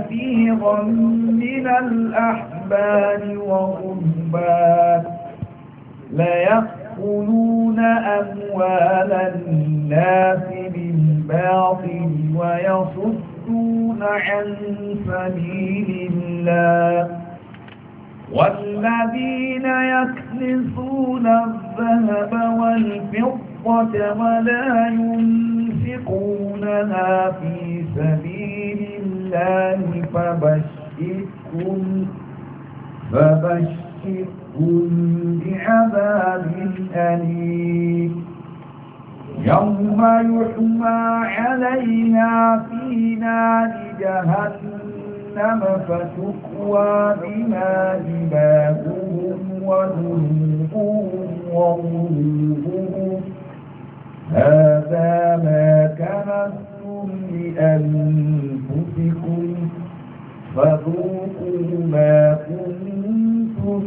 كثيرا من الأحبار والرهبان ليأكلون أموال الناس بالباطل ويصدون عن سبيل الله والذين يكنزون الذهب والفضة ولا ينفقونها في سبيل الله فبشرهم بعذاب أليم يوم يحمى عليها في نار جهنم فتكوى بها جباههم وجنوبهم وظهورهم هذا ما كنتم لأنفسكم فذوقوا ما كنتم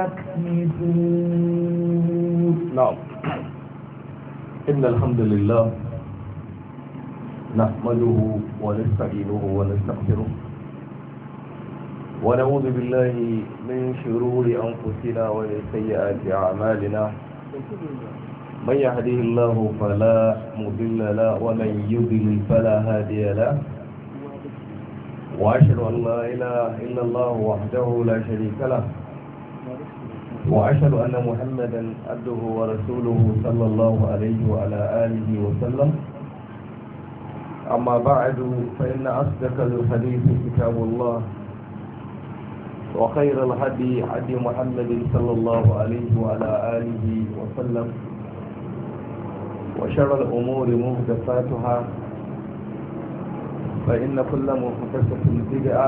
تكنزون. نعم. إن الحمد لله نحمده ونستعينه ونستغفره ونعوذ بالله من شرور أنفسنا ومن سيئات أعمالنا من يهده الله فلا مضل له ومن يضلل فلا هادي له وأشهد أن لا إله إلا الله وحده لا شريك له وأشهد أن محمدا عبده ورسوله صلى الله عليه وعلى آله وسلم. أما بعد فإن أصدق الحديث كتاب الله وخير الهدي هدي محمد صلى الله عليه وعلى آله وسلم وشر الأمور محدثاتها فإن كل محدثة بدعة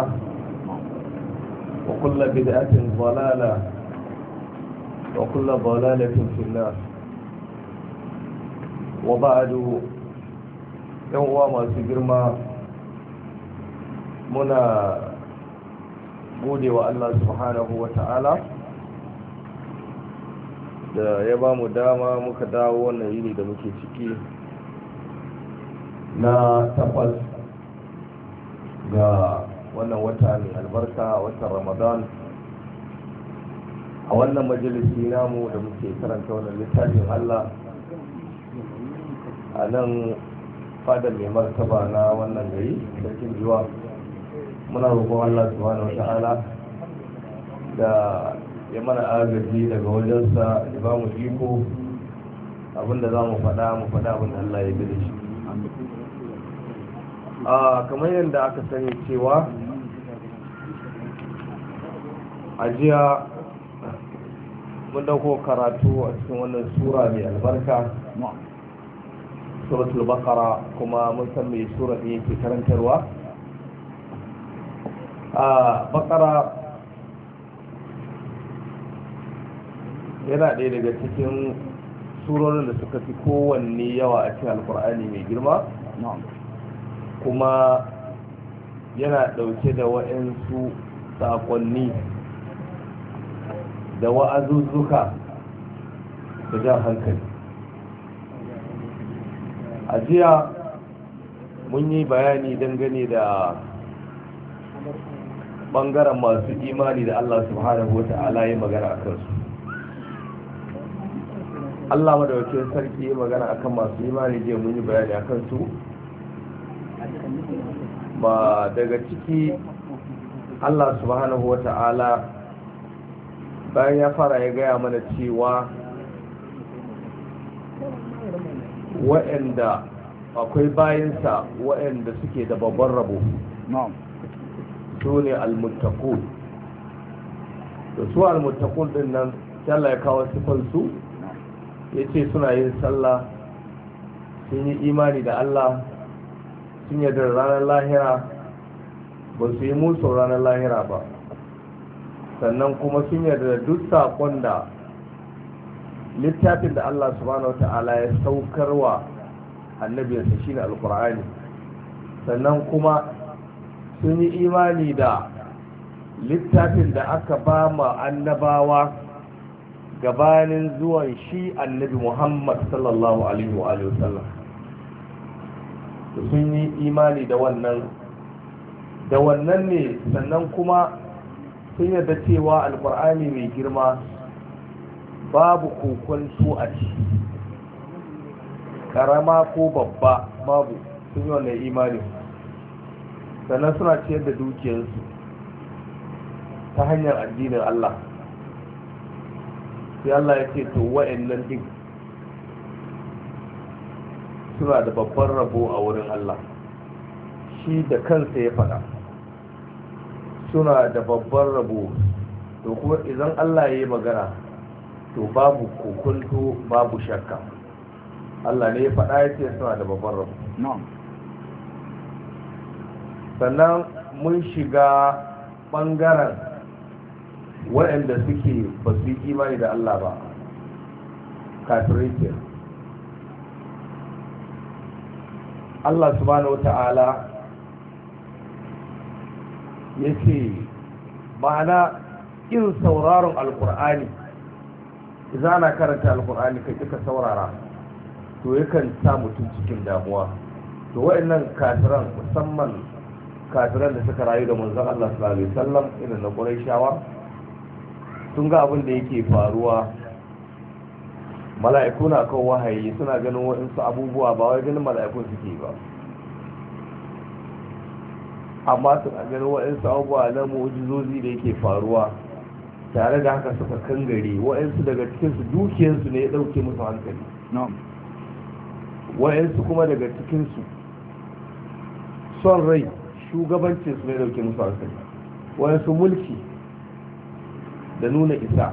وكل بدعة ضلالة وكل ضلالة في النار. وبعد يوم masu girma muna gode wa Allah subhanahu wa ta'ala da ya ba mu dama muka dawo wannan yini da muke ciki na 8 ga wannan wata mai albarka watan Ramadan a wannan majalisi namu da muke karanta wannan littafin Allah a nan fadar mai martaba na wannan gari sarkin jiwa. Muna roƙon Allah subhanahu wata'ala da ya mana agaji daga wajensa ya ba mu iko abinda za mu faɗa abinda Allah ya gida shi. Kamar yadda aka sani cewa a jiya mun dauko karatu a cikin wannan sura mai albarka suratul baqara, kuma mun san me sura ne yake karantarwa. Baqara yana ɗaya daga cikin surorin da suka fi kowanne yawa a cikin alkur'ani mai girma, kuma yana ɗauke da wa'ansu saƙonni da wa'azuzzuka da jan hankali. A jiya mun yi bayani dangane da ɓangaren masu imani da Allah subhanahu wa ta'ala ya magana a kansu. Allah madaukakin sarki ya magana akan masu imani, jiya mun yi bayani a kansu. Ba daga ciki Allah subhanahu wa ta'ala bayan ya fara ya gaya mana cewa wa'anda akwai bayansa wa'anda suke da babban rabo su ne almuttaqun. da su almuttaqun din nan Allah ya kawo sifansu, ya ce suna yin sallah, sun yi imani da Allah, sun yarda ranar lahira, ba su yi musu ranar lahira ba, sannan kuma sun yarda duk saƙon da littafin da Allah subhanahu wata'ala ya saukarwa annabiyarsa shine alkur'ani, sannan kuma sun yi imani da littafin da aka ba ma annabawa gabanin zuwan shi annabi Muhammad sallallahu alaihi wa sallam. Sun yi imani da wannan, da wannan ne sannan kuma sun yarda cewa alkur'ani mai girma babu kokonto a ciki, karama ko babba babu, sun yi wannan imani. Sannan suna ciyar da dukiyarsu ta hanyar addinin Allah. sai Allah ya ce to wa'annan din suna da babban rabo a wurin Allah, shi da kansa ya faɗa suna da babban rabo. To kuma idan Allah ya yi magana to babu kokonto babu shakka, Allah ne ya faɗa ya ce suna da babban rabo. Sannan mun shiga ɓangaren waɗanda suke ba su yi imani da Allah ba, kafirai ke. Allah subhanahu wa ta'ala ya ce ma'ana irin sauraron alkur'ani, idan ana karanta alkur'ani kai kika saurara to yakan sa mutum cikin damuwa. To waɗannan kafiran, musamman kafiran da suka rayu da manzon Allah sallallahu alaihi wasallam irin na Qurayshawa, sun ga abin da yake faruwa. Mala'iku na kan wahayi suna ganin waɗansu abubuwa, ba wai ganin mala'ikun suke ba, amma suna ganin waɗansu abubuwa na mu'jizozi da yake faruwa. Tare da haka suka kangare, waɗansu daga cikinsu dukiyarsu ne ya ɗauke musu hankali, waɗansu kuma daga cikinsu son rai shugabancinsu ne ya ɗauke musu hankali, waɗansu mulki da nuna isa.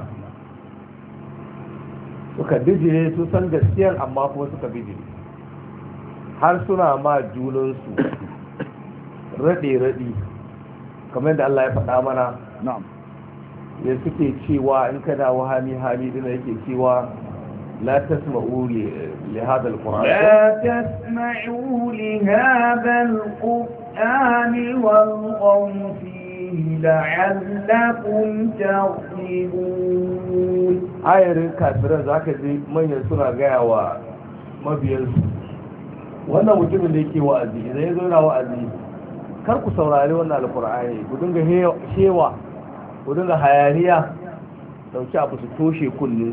Suka bijire, su san gaskiyar amma kuma suka bijire, har suna ma junansu raɗe-raɗi kamar yadda Allah ya faɗa mana. ya suke cewa in ka dawo hami dina yake cewa la tasma'u li hadha al-qur'an la tasma'u li hadha al-qur'an walghaw fihi la'allakum taghlibun. ayarin kafiran zaka ji manyan suna gaya wa mabiyansu, wannan mutumin da yake wa'azi idan ya zo na wa'azi kar ku saurari wannan alqur'ani, ku dinga shewa, ku dinga hayaniya, dauki abu su toshe kullun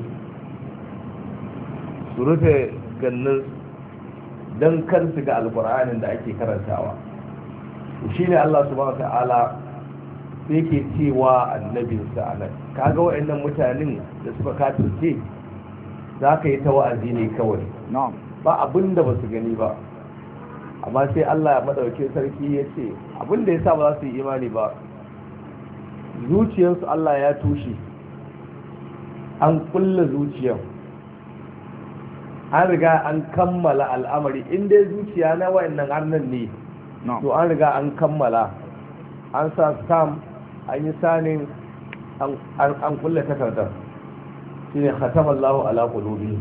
su rufe gannin don kar su ga alkur'anin da ake karantawa. Shi ne Allah subhanahu ta'ala sai ke cewa annabinsa a nan, kaga wa'annan mutanen da suka kafirce za ka yi ta wa'azi ne kawai, ba abin da ba su gani ba. Amma sai Allah ya madauke sarki ya ce abin da ya sa ba za su yi imani ba, zuciyarsu Allah ya tushe, an kulla zuciyar, an riga an kammala al'amari. Inda zuciya na wayannan arnan ne, to an riga an kammala, an sa stamp, an yi sanin, an kulla takardar, shi ne khatamallahu ala qulubi.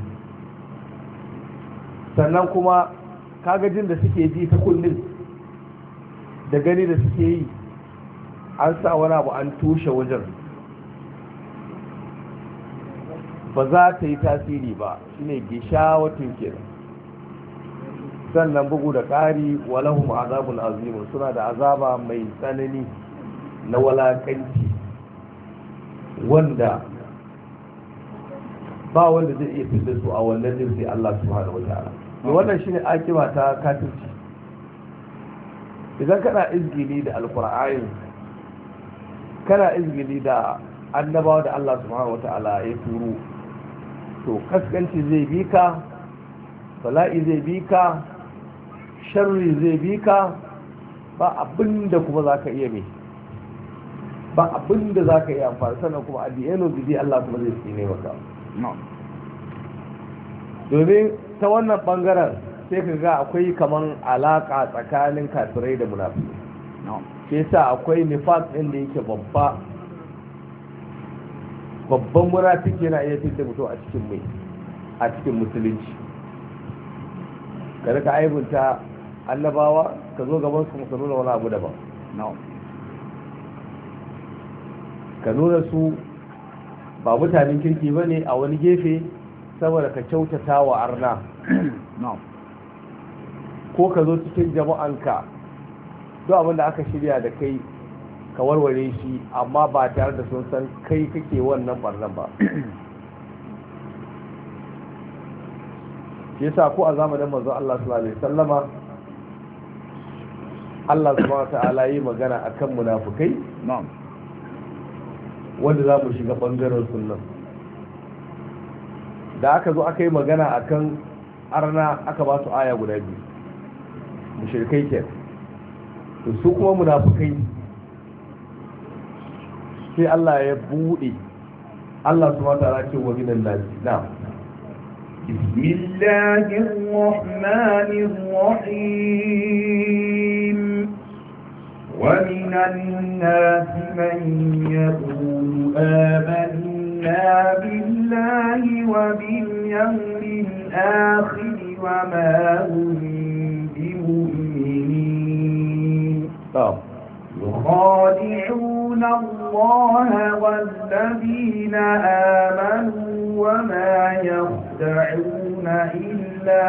Sannan kuma kagajin da suke ji ta kullum da gani da suke yi, an sa wani abu an tushe wajen, ba za ta yi tasiri ba, shi ne gishawatin kenan. Sannan bugu da ƙari walahum azabun azimun, suna da azaba mai tsanani na walakanci wanda ba wanda zai iya fitar su a wannan din sai Allah subhanahu wa ta'ala. Wannan shine akiba ta kafirci. Idan kana izgili da alqur'ani, kana izgili da annabawa da Allah subhanahu wa ta'ala ya turo, to kaskanci zai bi ka, bala'i zai bi ka, sharri zai bi ka, ba abinda kuma za ka iya mai, ba abinda za ka iya amfani. Sannan kuma a the end of the day Allah kuma zai tsine maka. Domin ta wannan bangaren sai ka ga akwai kaman alaka tsakanin kafirai da munafiki, ke sa akwai nifas ɗin da yake babban munafiki yana iya fitar mutum a cikin mai, a cikin musulunci. Ka rika aibunta annabawa, ka zo gaban su ka nuna wani abu daban, ka nuna su ba mutanen kirki ba ne a wani gefe saboda ka kyautata wa arna, ko ka zo cikin jama'anka duk abin da aka shirya da kai ka warware shi amma ba tare da sun san kai kake wannan barnan ba. shi yasa ko a zamanin manzo Allah sallallahu alaihi wasallama Allah subhanahu wata'ala yi magana akan munafukai wanda za mu shiga bangaren sunan da aka zo aka yi magana akan arna aka ba su aya guda biyu mushrikai ke to su kuma munafukai sai Allah ya bude Allah subhanahu wata'ala ce wa minan nasi na'am bismillahir rahmanir rahim ومن الناس من يقول آمنا بالله وباليوم الآخر وما هم بمؤمنين يخادعون الله والذين آمنوا وما يخدعون إلا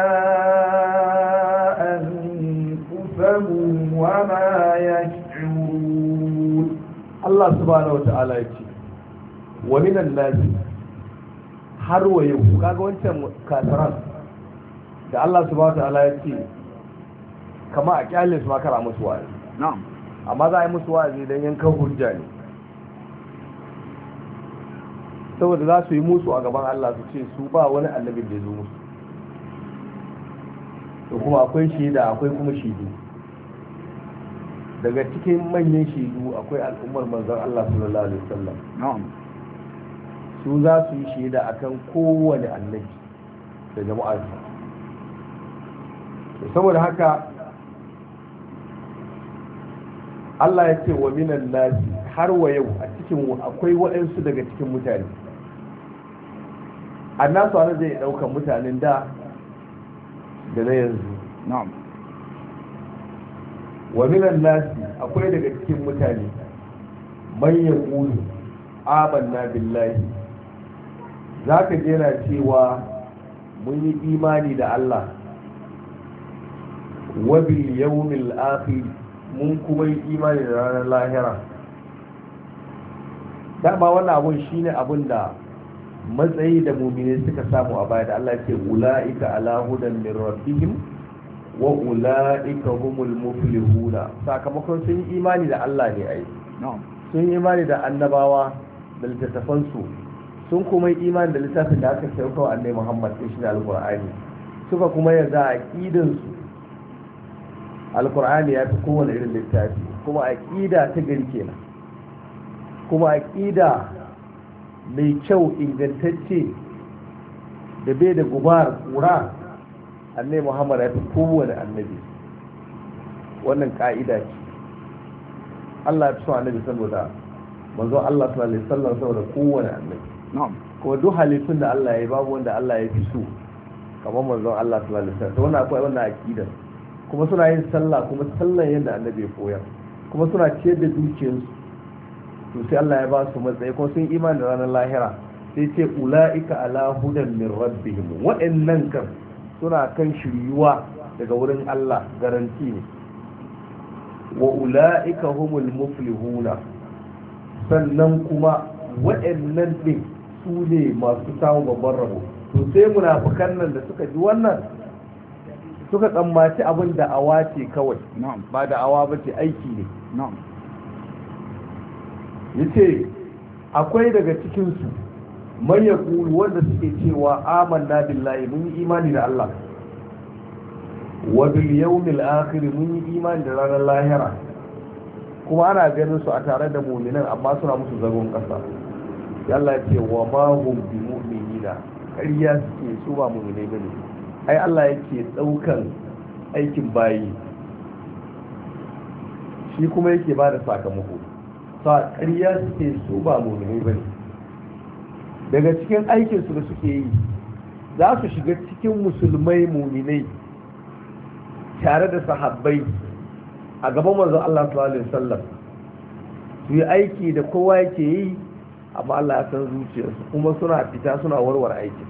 أنفسهم وما يشعرون. الله سبحانه وتعالى يقول ومن الناس har wa yau kaga wancan kafiran da Allah subhanahu wataala ya ce kama a kyale su makara musu wa'azi na'am amma za a yi musu wa'azi don yankan hujja ne saboda za su yi musu a gaban Allah su ce su ba wani annabin da ya zo musu to kuma akwai shaida akwai kuma shaidu daga cikin manyan shaidu akwai al'ummar manzon Allah sallallahu alaihi wasallam na'am su za su yi shaida akan kowane annabi da jama'arsa saboda haka Allah ya ce wa minan nasi har wa yau a cikin akwai waɗansu daga cikin mutane annasu ana zai ɗaukar mutanen da na yanzu na'am wa minan nasi akwai daga cikin mutane man yaqulu amanna billahi zaka je na cewa mun yi imani da Allah wa bil yawmil akhir mun kuma yi imani da ranar lahira dama wannan abun shine abun da matsayi da mumine suka samu a baya da Allah ce ula'ika ala hudan min rabbihim wa ula'ika humul muflihuna sakamakon sun yi imani da Allah ne ai sun yi imani da annabawa da littattafansu sun kuma yi imani da littafin da aka sauka wa annabi Muhammad shi ne alqur'ani suka kuma yarda aqidan su alqur'ani ya fi kowane irin littafi kuma aqida ta gari kenan kuma aqida mai kyau ingantacce da bai da gubar kura annabi Muhammad ya fi kowane annabi wannan ka'ida ce Allah ya fi so annabi saboda manzo Allah sallallahu alaihi wasallam saboda kowane annabi na'am kuma duk halittun da Allah ya babu wanda Allah ya fi so kamar manzo Allah sallallahu alaihi wasallam to wannan akwai wannan aqida kuma suna yin sallah kuma sallan yadda annabi ya koyar kuma suna ciyar da dukiyarsu to sai Allah ya ba su matsayi kuma sun imani da ranar lahira sai ce ula'ika ala hudan min rabbihim wa'annan kan suna kan shiryuwa daga wurin Allah garanti ne wa ula'ika humul muflihuna sannan kuma wa'annan din su ne masu samun babban rabo to sai munafikan nan da suka ji wannan suka tsammaci abin da awa ce kawai ba da awa ba ce aiki ne yace akwai daga cikinsu man yaqulu wanda suke cewa amanna billahi mun yi imani da Allah wa bil yawmil akhir mun yi imani da ranar lahira kuma ana ganin su a tare da mu'minan amma suna musu zagon kasa sai Allah ya ce wa ma hum bi mu'minina ƙarya suke su ba mu'minai bane ai Allah yake daukan aikin bayi shi kuma yake bada sakamako sa ƙarya suke su ba mu'minai bane daga cikin aikinsu da suke yi za su shiga cikin musulmai mu'minai tare da sahabbai a gaban manzon Allah sallallahu alaihi wasallam su yi aiki da kowa yake yi amma Allah ya san zuciyarsu kuma suna fita suna warware aikin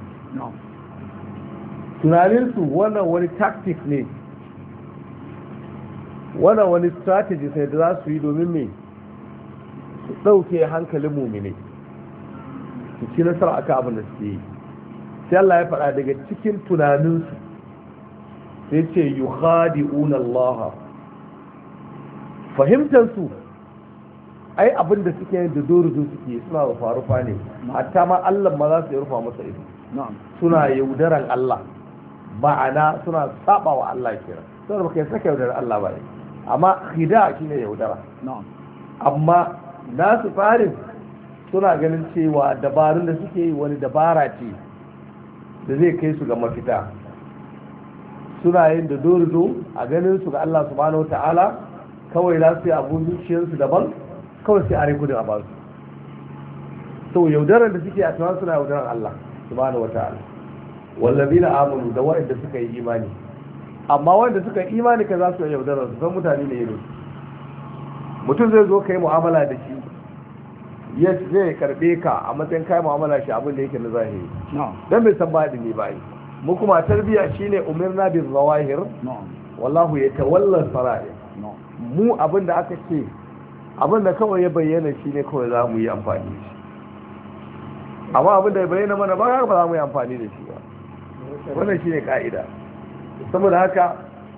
tunaninsu wannan wani tactic ne wannan wani strategy sai da za su yi domin me su ɗauke hankalin mumine su ci nasara aka abin da suke yi. sai Allah ya faɗa daga cikin tunaninsu sai ce yukhadi'una Allah, fahimtansu ai abin da suke yin da dorudu suke suna rufa ne, hatta ma Allah ma za su yi rufa masa ido, suna yaudaran Allah, ma'ana suna saba wa Allah kira, saboda baka saka yaudaran Allah ba ne, amma khida shine yaudara. Amma nasu farin suna ganin cewa dabarun da suke yi wani dabara ce da zai kai su ga mafita, suna yin da dorudu a ganin su ga Allah subhanahu ta'ala, kawai za su yi abun zuciyarsu daban, kawai sai a rai kudin a basu. sau yaudarar da suke a tunan suna yaudarar Allah subhanahu wata'ala, wallazina amanu da waɗanda suka yi imani. Amma wanda suka yi imani ka za su yaudarar su san mutane ne irin mutum zai zo kai mu'amala da shi, ya zai karbe ka a matsayin kai mu'amala shi abin da yake na zahiri dan bai san baɗi ne ba. Mu kuma tarbiya shine umirna bil zawahir wallahu yatawalla sara'ir. Mu abin da aka ce abin da kawai ya bayyana shine kawai za mu yi amfani da shi, amma abin da ya bayyana mana ba za mu yi amfani da shi ba. Wannan shine ka'ida. Saboda haka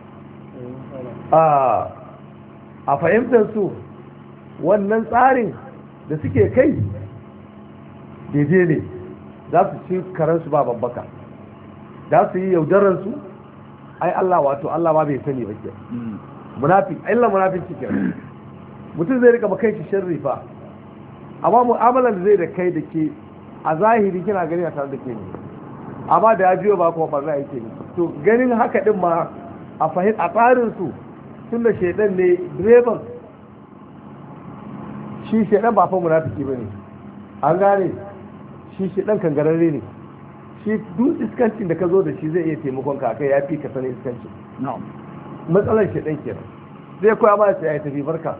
a fahimtar su wannan tsarin da suke kai daidai ne, za su ci karansu ba babbaka, za su yi yaudararsu. ai Allah wato Allah ma bai sani ba ke munafik, illa munafik cikin mutum zai rika bakai shi sharri fa, amma mu'amalar da zai da kai da ke a zahiri kina gani a tare da ke ne, amma da ya biyo ba kuma barna yake ne. To ganin haka din ma a tsarin su tun da shaidan ne direban, shi shaidan ba fa munafiki bane, an gane shi shaidan kangararre ne, shi duk iskancin da ka zo da shi zai iya taimakon ka kai ya fi ka sanin iskancin. Matsalar shaidan kenan, zai koya ma sai ya tafi barka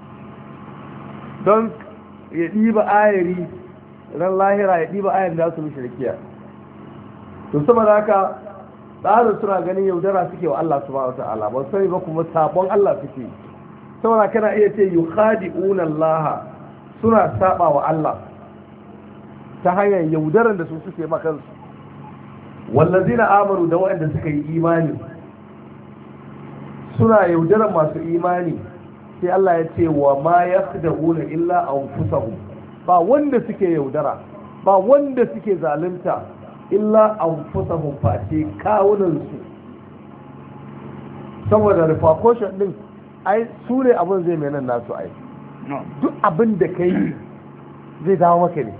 don ya ɗiba ayari ran lahira, ya ɗiba ayari da su mishi rikiya. to saboda haka tsarin suna ganin yaudara suke wa Allah subhanahu wata'ala, ba sai ba kuma sabon Allah suke. saboda kana iya ce yukhadi'una Allah, suna saba wa Allah ta hanyar yaudaran da su suke ma kansu. wallazina amanu da waɗanda suka yi imani suna yaudaran masu imani, sai Allah ya ce wa ma yakhda'una illa anfusahum, ba wanda suke yaudara, ba wanda suke zalunta illa anfusahum, face kawunansu. saboda repercussion din ai su ne abin zai mai nan nasu ai, duk abin da kai zai dawo maka ne.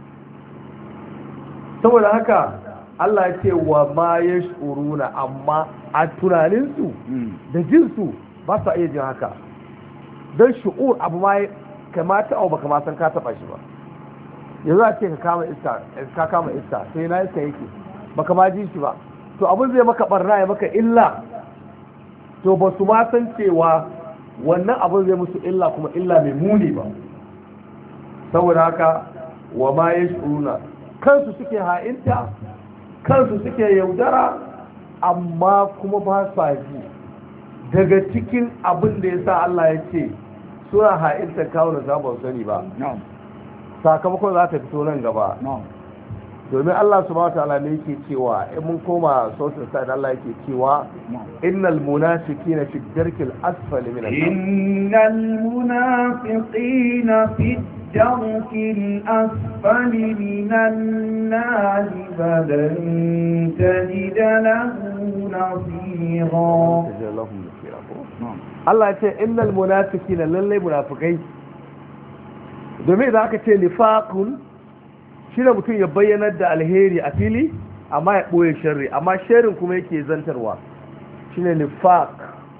saboda haka Allah ya ce wa ma yash'uruna, amma a tunaninsu da jinsu ba su iya jin haka, don shu'ur abu ma kamata au baka ma san ka taba shi ba. yanzu a ce ka kama iska sai na iska yake baka ma ji shi ba, to abin zai maka barna ya maka illa, to ba su ma san cewa wannan abin zai musu illa kuma illa mai muni ba. saboda haka wa ma yash'uruna, kansu suke ha'inta, kansu suke yaudara, amma kuma ba sa ji. daga cikin abin da ya sa Allah ya ce suna ha'inta kawo da sabon sani ba, sakamakon za ta fito nan gaba. domin Allah subhanahu wataala ne yake cewa in mun koma sautin sa'id Allah yake cewa innal munafiqina fi darkil asfali minan nar, innal munafiqina fi darkil asfali minan nar falan tajid lahu nasira. Allah ya ce innal munafiqina, lallai munafikai, domin idan aka ce nifaqun shi da mutum ya bayyanar da alheri a fili amma ya ɓoye sharri, amma sharrin kuma yake zantarwa, shi ne nifaq.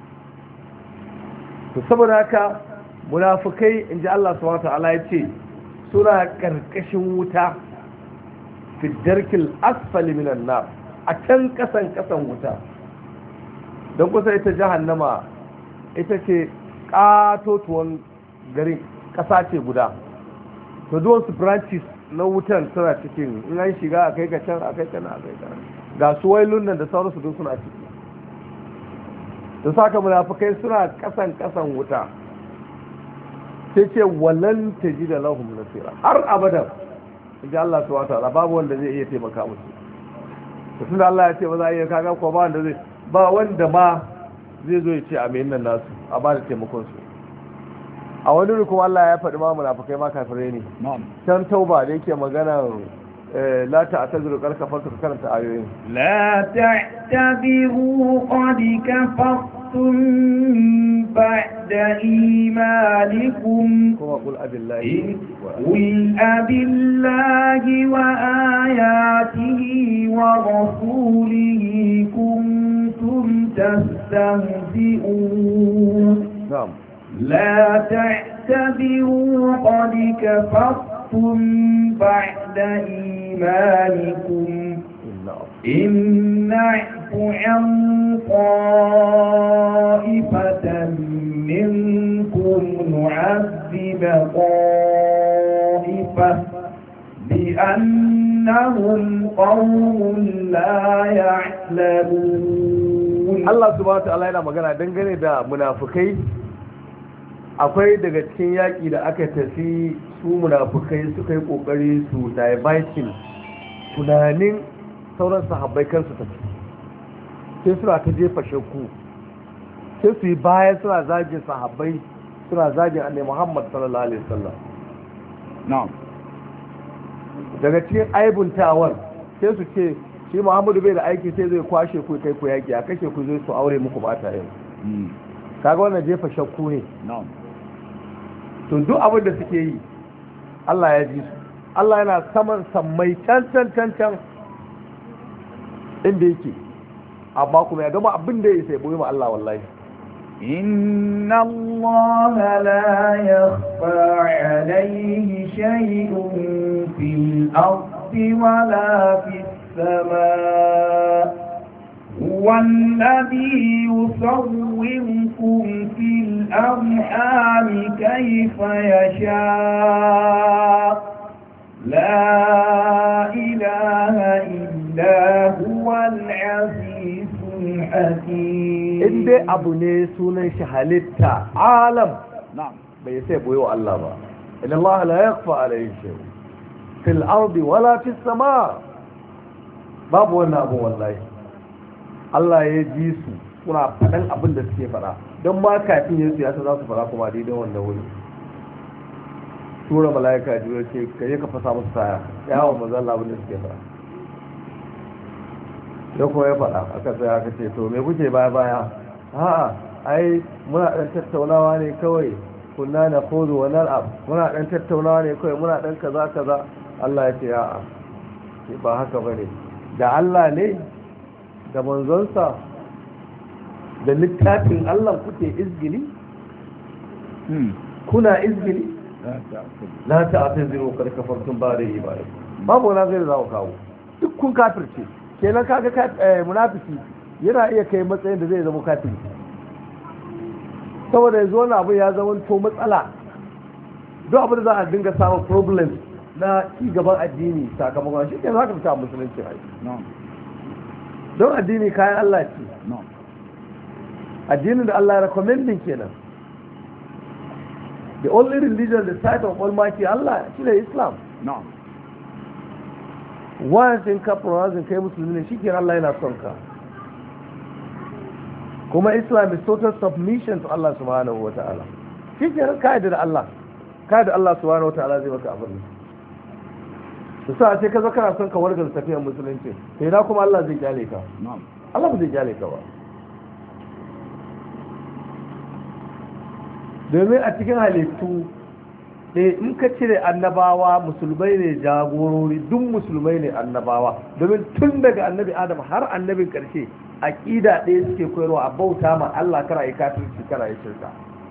to saboda haka munafukai in ji Allah subhanahu wa ta'ala ya ce suna ƙarƙashin wuta fi darkil asfali minan nar, a can ƙasan wuta. don kusa ita jahannama ita ce ƙatotuwan garin, ƙasa ce guda, to duwan su branches na wutan suna cikin, in an shiga a kai ka can a kai kana a kai kana, ga su wailun nan da sauransu duk suna ciki. da saka munafikai suna kasan wuta sai ce walan tajida lahum nasira har abadan inda Allah subhanahu wa ta'ala babu wanda zai iya taimaka musu to tunda Allah ya ce ba za a iya kaga ko ba wanda ma zai zo ya ce amin nan nasu a ba da taimakon su a wani wuri kuma Allah ya faɗi ma munafikai ma kafirai ne can tauba da yake magana la ta'tadiru qad kafartu karanta ayoyin la ta'tabiru qad kafartum ba'da imanikum kuma qul abillahi wa ayatihi wa rasulihi kuntum tastahzi'un na'am لا تعتذروا قد كفرتم بعد إيمانكم إن نعف عن طائفة منكم نعذب طائفة بأنهم قوم لا يعلمون الله سبحانه وتعالى yana magana dangane da munafikai. Akwai daga cikin yaƙi da aka tafi su munafukai suka yi ƙoƙari su diverting tunanin sauran sahabbai kansu tafi sai suna ta jefa shakku sai su yi bayan suna zagin sahabbai suna zagin annai Muhammad sallallahu alaihi wasallam na'am daga cikin aibuntawan sai su ce shi Muhammadu bai da aiki sai zai kwashe ku kai ku yaƙi a kashe ku zai su aure muku ba ta yau kaga wannan jefa shakku ne na'am to duk abin da suke yi Allah ya ji su Allah yana saman sammai can inda yake amma kuma ya gama abin da ya sai boye ma Allah wallahi inna Allah la yakhfa alayhi shay'un fil ardi wala fis samaa والذي يصوركم في الأرحام كيف يشاء لا إله إلا هو العزيز الحكيم إنده أبو نيسون شهلتا عالم نعم بيسيب ويو الله إن الله لا يخفى عليه شيء في الأرض ولا في السماء باب وانا أبو والله Allah ya ji su suna faɗan abin da suke faɗa don ma kafin yin siyasa za su faɗa kuma daidai wanda wuri tura mala'ika jiyo ce ka yi ka fasa musu saya yawon mazalla abin da suke faɗa ya kuma ya faɗa aka sai aka ce to me kuke baya a'a ai muna ɗan tattaunawa ne kawai kunna na kozo wa nal'ab muna ɗan tattaunawa ne kawai muna ɗan kaza Allah ya ce a'a ba haka bane da Allah ne da manzonsa da littafin Allah kuke izgili kuna izgili la ta'taziru qad kafartum ba'da imanikum babu wani zai zawo kawo duk kun kafirce kenan kaga munafiki yana iya kai matsayin da zai zama kafiri saboda yanzu wani abu ya zama to matsala duk abin da za a dinga samun problem na ci gaban addini sakamakon shi ke za ka fita musulunci rai don addini kayan Allah ce addinin da Allah ya recommending kenan the only religion the sight of Almighty Allah shi ne Islam once in ka pronouncing kai musulmi ne shi ke Allah yana son ka kuma Islam is total submission to Allah subhanahu wa ta'ala shi ke kaida da Allah subhanahu wa ta'ala zai maka abin su sa sai ka zo kana son ka wargar tafiyar musulunci sai na kuma Allah zai kyale ka Allah ba zai kyale ka ba domin a cikin halittu in ka cire annabawa musulmai ne jagorori duk musulmai ne annabawa domin tun daga annabi Adam har annabin karshe aqida ɗaya suke koyarwa a bauta ma Allah kara yi kafirci kara yi shirka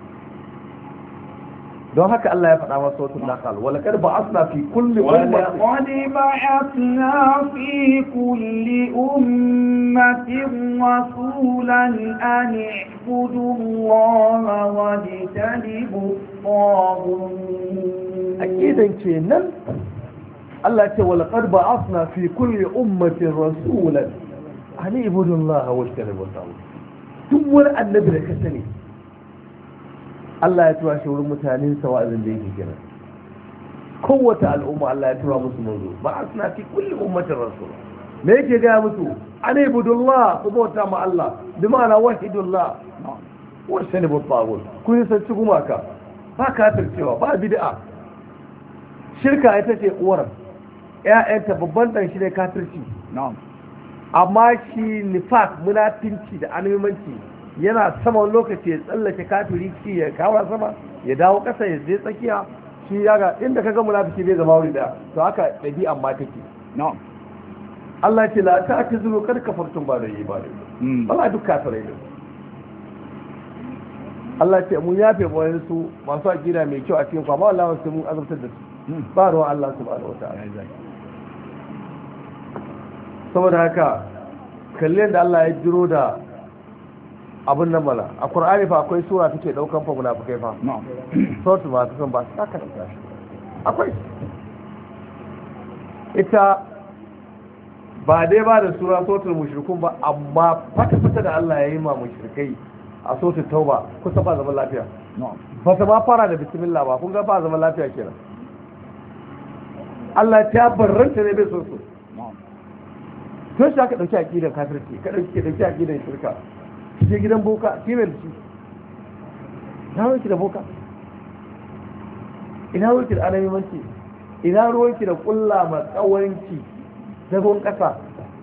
don haka Allah ya faɗa masa wata nakal wala kad ba'athna fi kulli ummatin rasulan an i'budu Allah wa tajtanibu at-taghut akidan kenan Allah ce wala kad ba'athna fi kulli ummatin rasulan an i'budu Allah wa tajtanibu at-taghut duk wani annabi da ka sani Allah ya tura shi wurin mutanen sa wa'azin da yake kira. Kowace al'umma Allah ya tura musu manzo ba a suna fi kulli ummatin rasul. Me yake gaya musu an ibudullah ku bauta ma Allah bi ma'ana wahidullah wa sanibu taghut ku yi sanci gumaka ba kafircewa ba bid'a. Shirka ita ce uwar ƴaƴanta babban dan shi ne kafirci. Amma shi nifaq munafinci da annabimanci yana sama wani lokaci ya tsallake kafiri ci ya kawo sama ya dawo ƙasa ya je tsakiya shi ya ga inda kaga munafiki bai zama wuri daya to haka ɗabi'an ma take. Allah ce la ta ta zuru kar kafartun ba da yi ba da Allah duk kafirai ne. Allah ce mun yafe bayan su masu aqida mai kyau a cikin kwama Allah wasu mun azabtar da su ba ruwan Allah subhanahu wataala. Saboda haka kallon da Allah ya jiro da abin nan mala a Qur'ani fa akwai sura take daukan fa munafikai fa sautu ba su san ba su haka da akwai ita ba dai ba da sura sautul mushrikun ba amma fata da Allah ya yi ma mushrikai a sautul tauba kusa ba zaman lafiya ba ta ba fara da bismillah ba kun ga ba zaman lafiya kenan. Allah ta barranta ne bai so so to shi aka dauki aqidar kafirci ka dauki aqidar shirka ke gidan boka female ci na ruwanki da boka ina ruwanki da anamimanci ina ruwanki da kulla matsawanki zagon kasa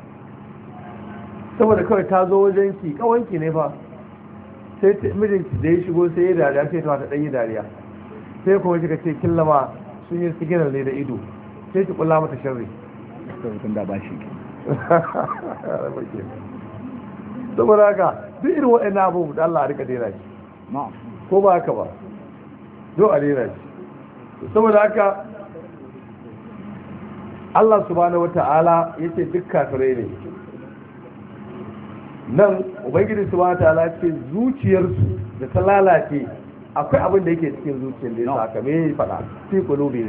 saboda kawai ta zo wajenki kawanki ne fa sai mijinki da ya shigo sai ya dariya sai ta ɗanyi dariya sai kuma kika ce killama sun yi siginar ne da ido sai ki kulla mata sharri da ba shi saboda haka duk irin waɗannan abubuwa da Allah a rika dena shi ko ba haka ba do a dena shi. Saboda haka Allah subhanahu wata'ala yace duk kafirai ne nan ubangiji subhanahu wata'ala ce zuciyarsu da ta lalace akwai abin da yake cikin zuciyar da ya saka me faɗa fi qulubihim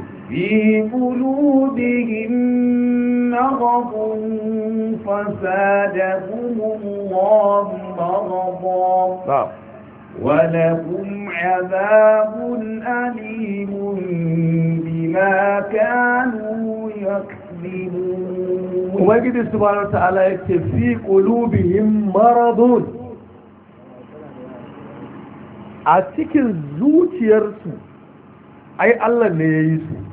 naghadun fasadahum Allah maghadha ولهم عذاب أليم بما كانوا يكذبون. ومجد سبحانه وتعالى يكتب في قلوبهم مرض a cikin zuciyarsu ai Allah ne ya yi su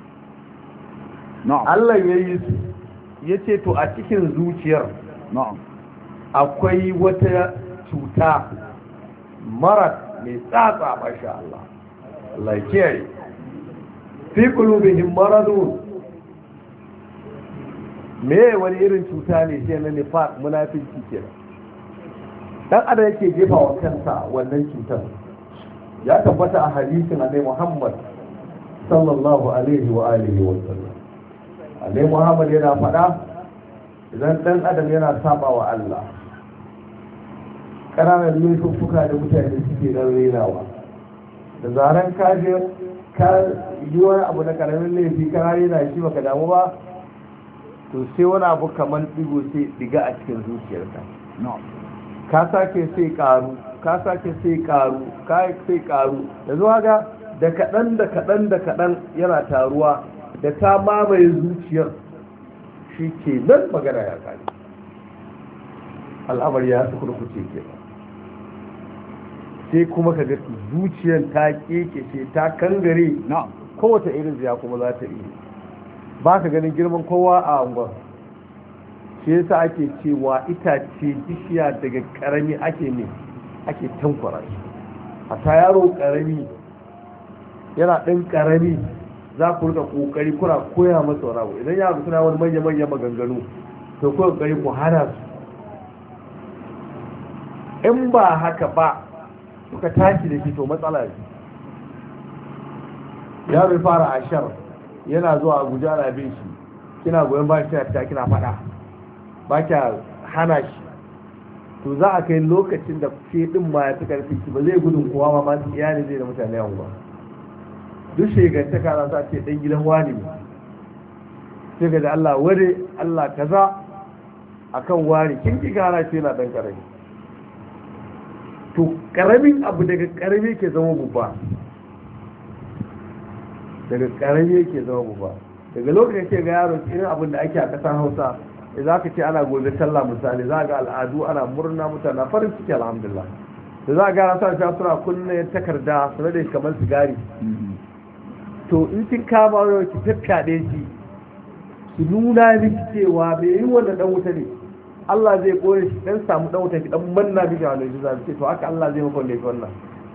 Allah ya yi su ya ce to a cikin zuciyar akwai wata cuta mara mai tsatsa masha Allah Allah kiyaye fi qulubihim maradun me wani irin cuta ne shi ne nifaq munafiki kenan dan adam yake jefa wa kansa wannan cutar ya tabbata a hadisin Annabi Muhammad sallallahu alaihi wa alihi wa sallam Annabi Muhammad yana faɗa idan dan adam yana saba wa Allah ƙananan laifuka da mutane suke dan renawa da zaran ka je ka yi wani abu na ƙaramin laifi ka rena shi baka damu ba to sai wani abu kamar digo sai diga a cikin zuciyarka ka sake sai karu ka sake sai karu ka sai karu yanzu haka da kaɗan da kaɗan da kaɗan yana taruwa da ta mamaye zuciyar shi ke nan magana ya kare al'amari ya su kurkuce ke sai kuma ka ga zuciyar ta kekece ta kangare na kowace irin ziya kuma za ta iya ba ka ganin girman kowa a unguwar shi yasa ake cewa itace bishiya daga karami ake ne ake tankwara shi a ta yaro karami yana ɗan karami za ku rika kokari kuna koya masa wani abu idan yaro suna wani manya-manya maganganu to ku kokari ku hana su in ba haka ba suka tashi da shi to matsala ne yaro ya fara ashar yana zuwa a guji ana bin shi kina goyon ba shi ta kina faɗa ba kya hana shi to za a kai lokacin da ke din ma ya fi karfi ba zai gudun kowa ma masu iyali zai da mutane yan ba duk shegantaka za ta ce dan gidan wani ne sai ga da Allah ware Allah kaza akan wani kin ki gara ce na dan karami to karamin abu daga karami ke zama babba, daga karami ke zama babba. Daga lokacin ke ga yaro irin abin da ake a kasar Hausa, za ka ce ana gobe sallah misali, za ga al'adu ana murna, mutane farin ciki alhamdulillah, da za ga sa sha suna kunne takarda sanar da shi kamar sigari. To in kin kama yau ki tattaɗe shi, ki nuna miki cewa bai yi wannan dan wuta ne, Allah zai kore shi dan samu dan wuta ki dan manna miki wannan shi zai ce to haka Allah zai maka wannan.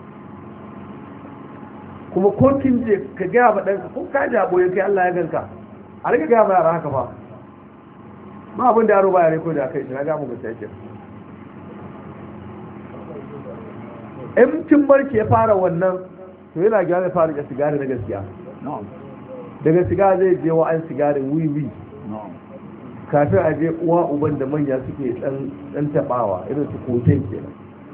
Kuma ko kin je ka ga ba dan ko ka jabo ya kai Allah ya ganka, a rika ga ba yara haka fa ma abin da yaro ba ya riko da kai shi na ga mu gaskiya ke. In kin barki ya fara wannan to yana ga ya fara sigari na gaskiya. Daga sigari zai je wa an sigarin wiwi. Kafin a je uwa uban da manya suke dan tabawa irin su koken kenan.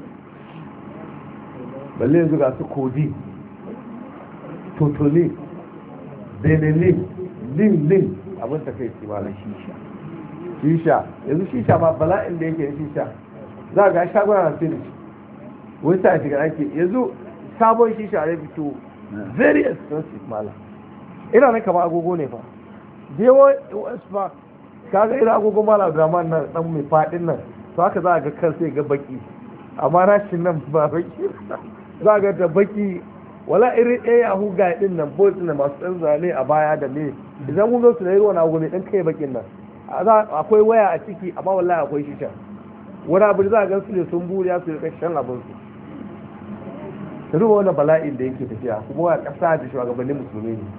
Balle yanzu ga su kodi, totoli, benelin, lin abin ta kai ci malam shisha yanzu shisha ma bala'in da yake shisha za ga shaguna na sai da shi wani sa shiga ake yanzu sabon shisha ya fito very expensive malam, ina nan kama agogo ne fa jewa wasu fa kaga ina agogo malam draman nan dan mai fadin nan to haka za ga kan sai ga baki, amma rashin nan ba baki za ga da baki wala irin ɗaya a huga ɗin nan bolt na masu ɗan zane a baya da ne idan kun su da yi ruwan agogo ne ɗan kai bakin nan akwai waya a ciki amma wallahi akwai shisha wani abu da za a gan su ne sun buriya su rika shan abin su ruwa wani bala'in da yake tafiya kuma wa ƙasa da shugabannin musulmi ne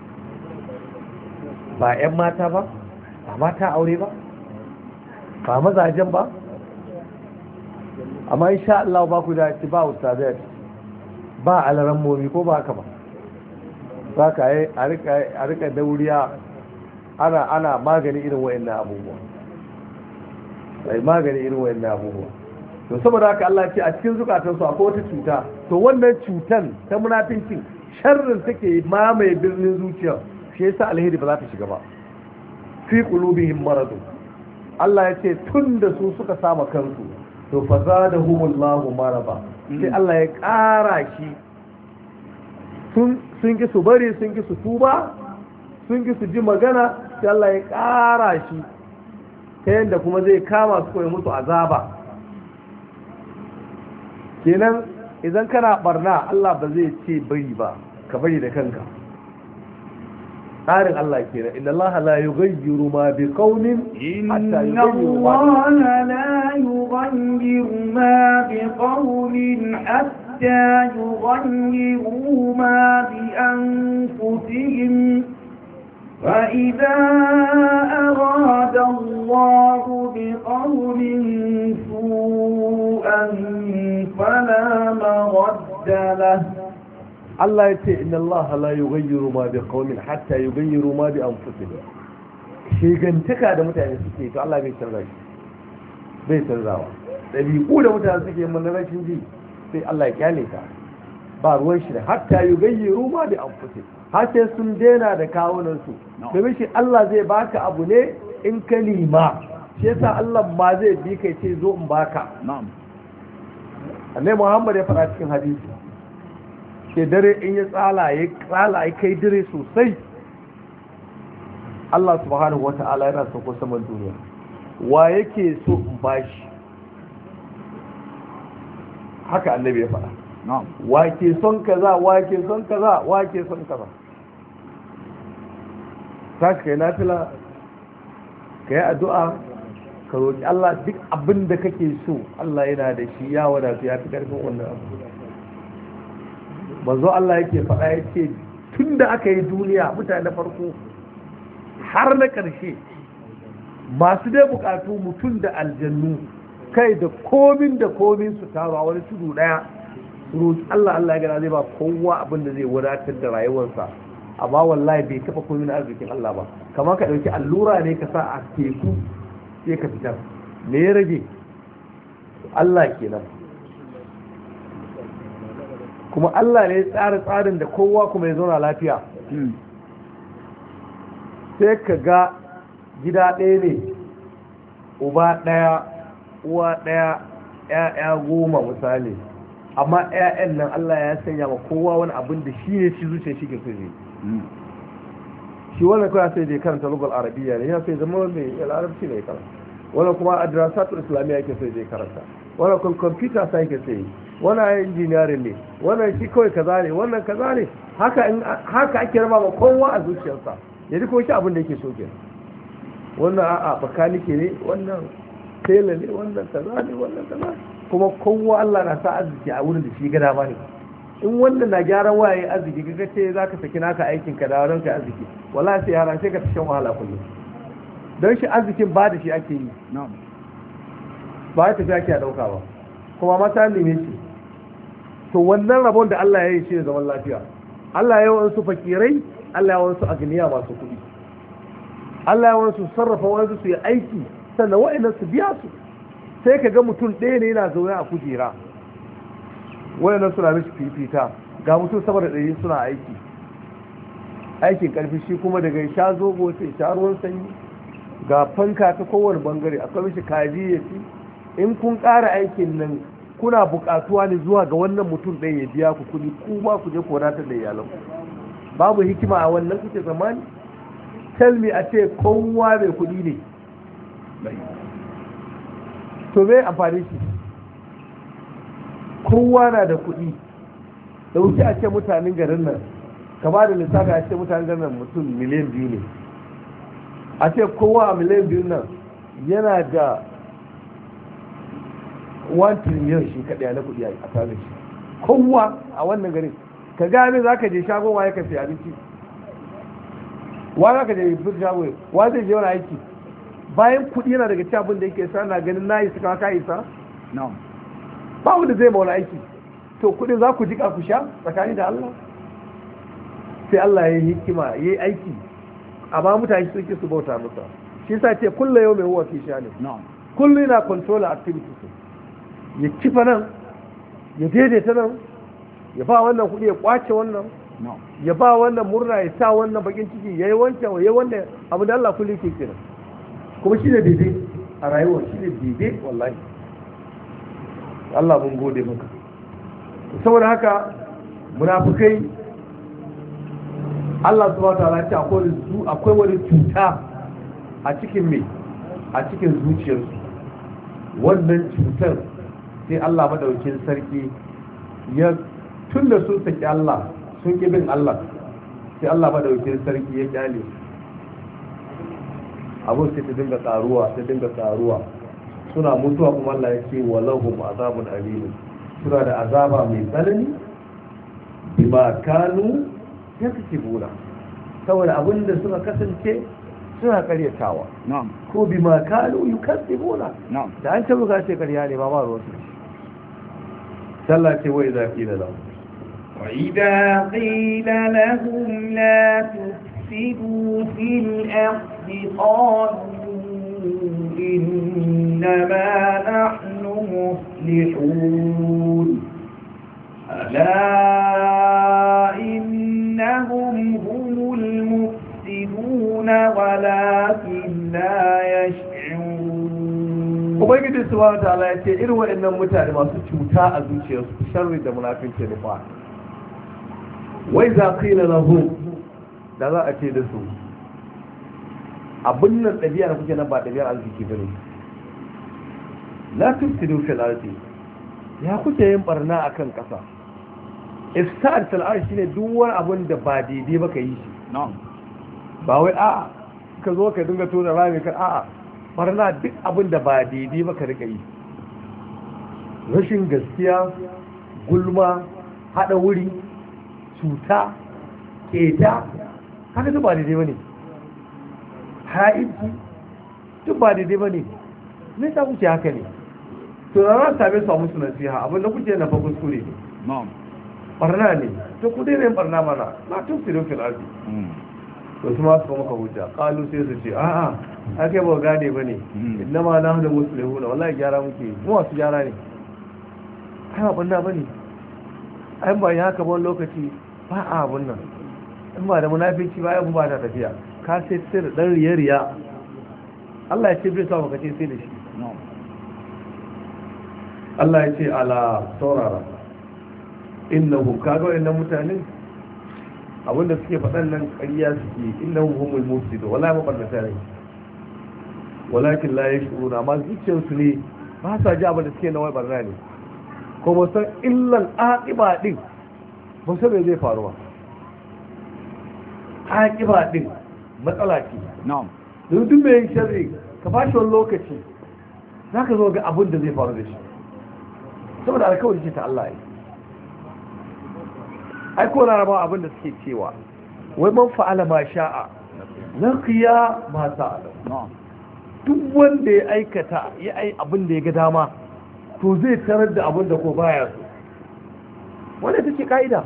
ba 'yan mata ba mata aure ba mazajen ba, amma insha Allah ba ku da ci ba ustazai ba alaran momi ko ba haka ba za ka yi a rika dauriya ana magani irin wayannan abubuwa, magani irin wayannan abubuwa. To saboda haka Allah ce a cikin zukatansu akwai wata cuta, to wannan cutan ta munafincin sharrin take mamaye birnin zuciya, shi yasa alheri ba za ta shiga ba. Fi qulubihim maradun, Allah ya ce tun da su suka sama kansu to fa zadahumullahu maraba, sai Allah ya ƙara shi, sun ki su bari, sun ki su tuba, sun ki su ji magana, sai Allah ya ƙara shi ta yadda kuma zai kama su koyi musu azaba. Kenan idan kana barna Allah ba zai ce bari ba, ka bari da kanka. tsarin Allah kenan inna Allah la yughayyiru ma bi qaumin hatta yughayyiru ma bi anfusihim فإذا أراد الله بقوم سوءا فلا مرد له. Allah ya ce inna Allah la yughayyiru ma bi qaumin hatta yughayyiru ma bi anfusihim. Shigantaka da mutane suke to Allah bai canza shi, bai canzawa. Dabi'u da mutane suke mun rashin ji sai Allah ya kyale ta, ba ruwan shi da hatta yughayyiru ma bi anfusihim. Har sai sun daina da kawunan su. Domin shi Allah zai baka abu ne in ka nima. Shi yasa Allah ma zai bi kai ce zo in baka. Na'am. Annabi Muhammad ya faɗa cikin hadisi. Ke dare in ya tsala ya kai dare sosai, Allah subhanahu wata'ala yana sauko saman duniya, wa yake so in bashi, haka annabi ya faɗa, wa ke son kaza, wa ke son kaza, wa ke son kaza. Tashi kai nafila, ka yi addu'a, ka roƙi Allah duk abin da kake so, Allah yana da shi, ya wadatu ya fi ƙarfin wannan abu. Manzo Allah yake faɗa ya ce tun da aka yi duniya mutane na farko har na ƙarshe masu dai buƙatu mutum da aljannu kai da komin su taru a wani tudu ɗaya roƙi Allah ya gana zai ba kowa abin da zai wadatar da rayuwarsa, amma wallahi bai taɓa komin arzikin Allah ba. Kamar ka ɗauki allura ne ka sa a teku sai ka fitar, me ya rage? Allah kenan. Kuma Allah ne ya tsara tsarin da kowa kuma ya zauna lafiya. Sai ka ga gida ɗaya ne, uba ɗaya, uwa ɗaya, ‘ya'ya 10 misali, amma ƴaƴan nan Allah ya sanya ma kowa wani abin da shi ne shi zuciya shi ke so ne shi wannan kawai sai dai karanta lugal arabiya ne ya sai zama mai larabci ne karanta wannan kuma adrasatul islamiyya yake sai dai karanta wannan kuma computer science yake sai wannan engineering ne wannan shi kawai kaza ne wannan kaza ne haka ake raba ma kowa a zuciyarsa ya ji ko shi abin da yake so kenan wannan a'a bakanike ne wannan tela ne wannan kaza ne wannan kaza kuma kowa Allah na sa arziki a wurin da shi gada ba ne in wannan na gyaran waye arziki kaga ce zaka saki naka aikin ka da wurin ka arziki wallahi sai yaran sai ka tashin wahala kullum don shi arzikin ba da shi ake yi ba ya tafi ake dauka ba kuma mata neme shi to wannan rabon da Allah ya yi shi ne zaman lafiya Allah ya yi wasu fakirai Allah ya yi wasu agniya masu kuɗi Allah ya yi wasu sarrafa wasu su yi aiki sannan wa'annan su biya su sai ka ga mutum ɗaya ne yana zaune a kujera wayannan suna mishi fifita ga mutum sama da ɗari suna aikin ƙarfi shi kuma daga sha zogo sai sha ruwan sanyi ga fanka ta kowane bangare akwai mishi kaji ya ci in kun ƙara aikin nan kuna buƙatuwa ne zuwa ga wannan mutum ɗaya ya biya ku kuɗi kuma ku je ku wadatar da iyalan babu hikima a wannan kuke zamani tell me a ce kowa mai kuɗi ne to me amfani shi kowa na da kuɗi da wuce a ce mutanen garin nan ka ba da lissafi a ce mutanen garin nan mutum miliyan 2 ne a ce kowa a miliyan 2 nan yana da 1 trillion shi kaɗaya na kuɗi a tsarin shi kowa a wannan garin ka gane za ka je shagon waye ka sai abinci wa za ka je bin shagon wa zai je wani aiki bayan kuɗi yana daga ci abin da yake sa na ganin na isa kama ka isa ba wanda zai maula aiki to kuɗin za ku jika ku sha tsakani da Allah sai Allah ya yi hikima ya yi aiki amma mutane suke su bauta masa shi sa ce kulla yau mai huwa fi sha ne kullu yana control activities ya kifa nan ya daidaita nan ya ba wannan kuɗi ya kwace wannan ya ba wannan murna ya sa wannan bakin ciki ya yi wancan ya yi wannan abu da Allah kullu ke kira kuma shi ne daidai a rayuwa shi ne daidai wallahi Allah mun gode maka saboda haka munafikai Allah subhanahu wa ta'ala ya ce akwai wani cuta a cikin me a cikin zuciyarsu wannan cutar sai Allah madaukakin sarki ya tunda sun saki Allah sun ki bin Allah sai Allah madaukakin sarki ya kyale abun sai ta dinga tsaruwa suna mutuwa kuma Allah ya ce walahum azabun alim suna da azaba mai tsanani bima kanu yaktubuna saboda abinda suka kasance suna karyatawa ko bima kanu yukazzibuna da an ce muka ce karya ne ba ma ruwa su sallah ce wai zafi da lahu وإذا قيل لهم لا تفسدوا في الأرض قالوا إنما نحن مصلحون ألا إنهم هم المفسدون ولكن لا يشعرون. Ubangiji subhanahu wa ta'ala ya ce irin waɗannan mutane masu cuta a zuciyarsu sharri da munafinci ne fa wai za qila lahum da za a ce da su abin nan ɗabi'a da kuke nan ba ɗabi'ar arziki bane la tufsidu fil ardi ya kuke yin barna akan ƙasa ifsad fil ardi shine duk wani abin da ba daidai ba ka yi shi ba wai a'a ka zo ka dinga tona rami kan a'a barna duk abin da ba daidai ba ka rika yi rashin gaskiya gulma hada wuri cuta keta haka duk ba daidai ba ne ha'inci duk ba daidai ba ne me ta kuke haka ne to na same su a musu nasiha abin da kuke na fa kuskure ne barna ne to ku dai yin barna mana na tun filo fil ardi to su ma su maka hujja qalu sai su ce a'a ake ba gane bane innama nahnu muslimuna wallahi gyara muke mu wasu gyara ne kai ba barna bane ai ba ya haka ban lokaci ba a abun nan in ba da munafici ba ya ba ta tafiya ka sai da dan riya Allah ya ce bai sa maka ce sai da shi Allah ya ce ala saurara innahum kaga wayannan mutane abinda suke faɗan nan ƙarya suke innahum humul mufsidun wallahi mabarnata ne walakin la yashuruna amma zuciyarsu ne ba sa ji abin da suke na wai barna ne kuma san illan aqiba din ba sai me zai faru ba aqiba din matsala ce na'am duk mai sharri ka bashi wani lokaci zaka zo ga abin da zai faru da shi saboda alkawari ce ta Allah ya ai ko larabawa abin da suke cewa wai man fa'ala ma sha'a laqiya ma sa'ala na'am duk wanda ya aikata ya ai abin da ya ga dama to zai tarar da abin da ko baya so wanda take kaida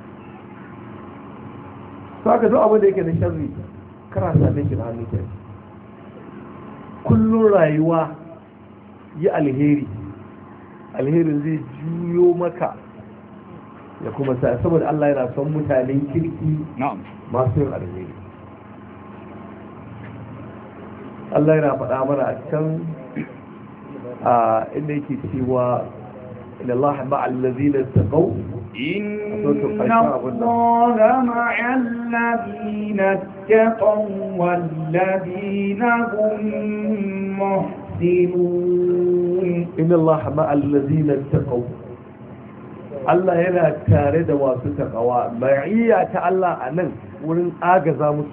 to aka zo abin da yake da sharri kana same shi da hannu ke kullun rayuwa yi alheri alherin zai juyo maka ya kuma sa saboda Allah yana son mutanen kirki masu yin alheri Allah yana faɗa mana a can inda yake cewa inna Allah ma'al ladina taqaw inna Allah ma'al ladina taqaw wal ladina hum muhsinun inna Allah ma'al ladina taqaw Allah yana tare da wasu taqawa ma'iyya ta Allah anan wurin agaza musu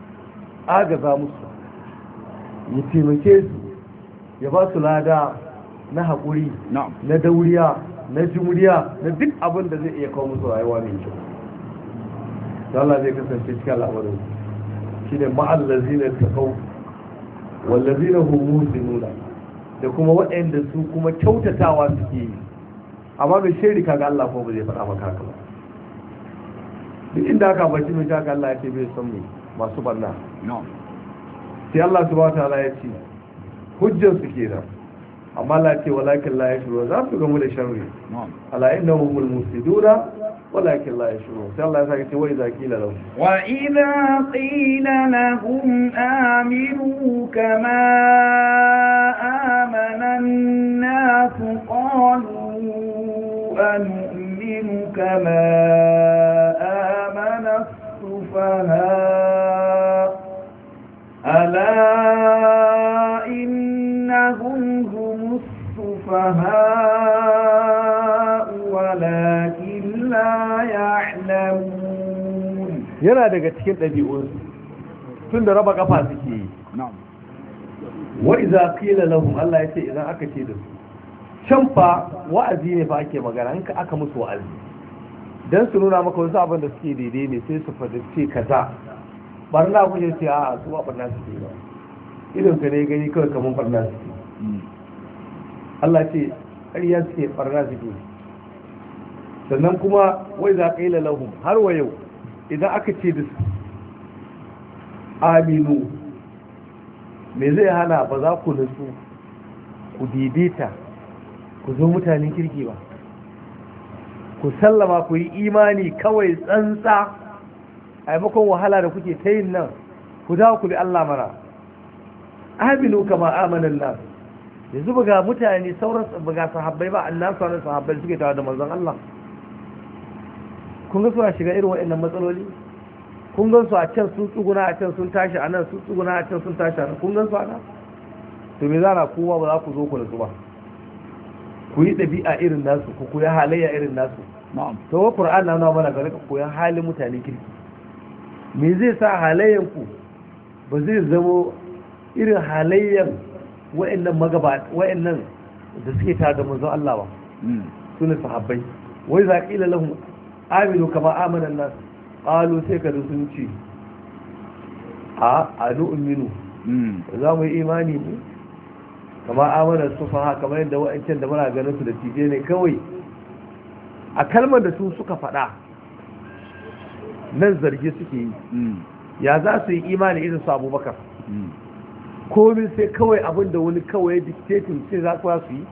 ya taimake su ya ba su lada na haƙuri na dauriya na jumuriya na duk abin da zai iya kawo musu rayuwa mai kyau Allah zai kasance cikin al'amarin shi ne ma'allazina taqaw wallazina hum muhsinuna da kuma waɗanda su kuma kyautatawa suke yi amma mai shiri kaga Allah ko ba zai faɗa maka haka ba duk inda aka bace mai kaga Allah ya ce bai san mai masu barna sai Allah subhanahu wa ta'ala ya ce hujjar su kenan amma Allah ce walakin la yashuru za su gamu da sharri ala innahum al-mufsiduna walakin la yashuru sai Allah ya sake ce wa idza qila lahum aminu kama amana an-nas qalu anu'minu kama amana as-sufaha ألا إنهم هم السفهاء ولكن لا يعلمون yana daga cikin ɗabi'un tun da raba kafa suke yi wa iza qila lahum Allah yace idan aka ce da su can fa wa'azi ne fa ake magana in ka aka musu wa'azi dan su nuna maka wasu abin da suke daidai ne sai su faɗi ce kaza barna kuje ce a su ba barna suke ba idan ka ne gani kawai kamar barna suke Allah ce ƙarya suke barna suke sannan kuma wai za ka yi lalahun har wa yau idan aka ce da su aminu me zai hana ba za ku nutsu ku daidaita ku zo mutanen kirki ba ku sallama ku yi imani kawai tsantsa a maimakon wahala da kuke ta yin nan ku dawo ku bi Allah mana aminu kama amanan nas yanzu buga mutane sauran buga sahabbai ba annabi sauran sahabbai suke tare da manzon Allah kun ga suna shiga irin waɗannan matsaloli kun ga su a can sun tsuguna a can sun tashi a nan sun tsuguna a can sun tashi a nan kun ga su a nan to me zana kowa ba za ku zo ku nutsu ba ku yi ɗabi'a irin nasu ku koyi halayya irin nasu to wa Qur'an na nuna mana ga koyan halin mutane kirki me zai sa halayyanku ba zai zamo irin halayyan wa'annan da suke tare da manzon Allah ba su ne sahabbai wai za ƙila lahum aminu kama amanan nas qalu sai ka sun ce a nu'minu za mu yi imani ne kama amanan sufaha kamar yadda wa'ancan da muna ganin su da tije ne kawai a kalmar da su suka faɗa nan zargi suke yi ya za su yi imani irin su Abubakar komin sai kawai abinda wani kawai dictating sai za su yi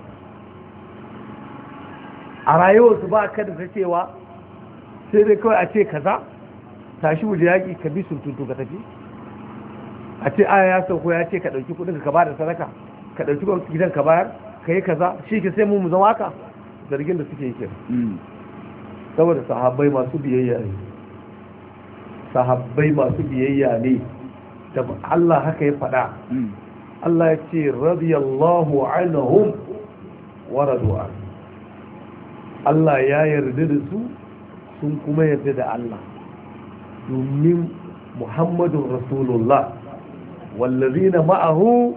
a rayuwarsu ba ka da cewa sai dai kawai a ce kaza tashi wuje yaƙi ka bi suntutu ka tafi a ce aya ya sauko ya ce ka ɗauki kuɗin ka ba da sadaka ka ɗauki gidan ka bayar ka yi kaza shi ke sai mu zama haka zargin da suke yi ke saboda sahabbai masu biyayya ne, sahabbai masu biyayya ne da Allah haka ya faɗa. Allah ya ce radiyallahu anhum wa radu an. Allah ya yarda da su sun kuma yarda da Allah, domin Muhammadun Rasulullah wallazina ma'ahu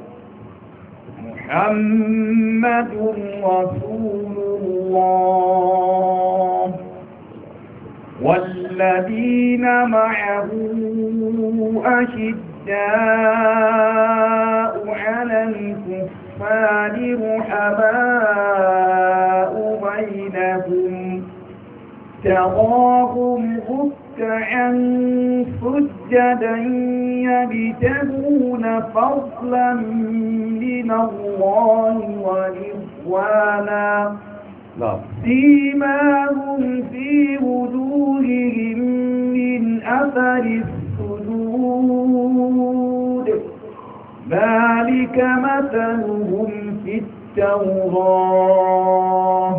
Muhammadun Rasulullah والذين معه أشداء على الكفار رحماء بينهم تراهم ركعا سجدا يبتغون فضلا من الله ورضوانا سيماهم في وجوههم من أثر السجود ذلك مثلهم في التوراة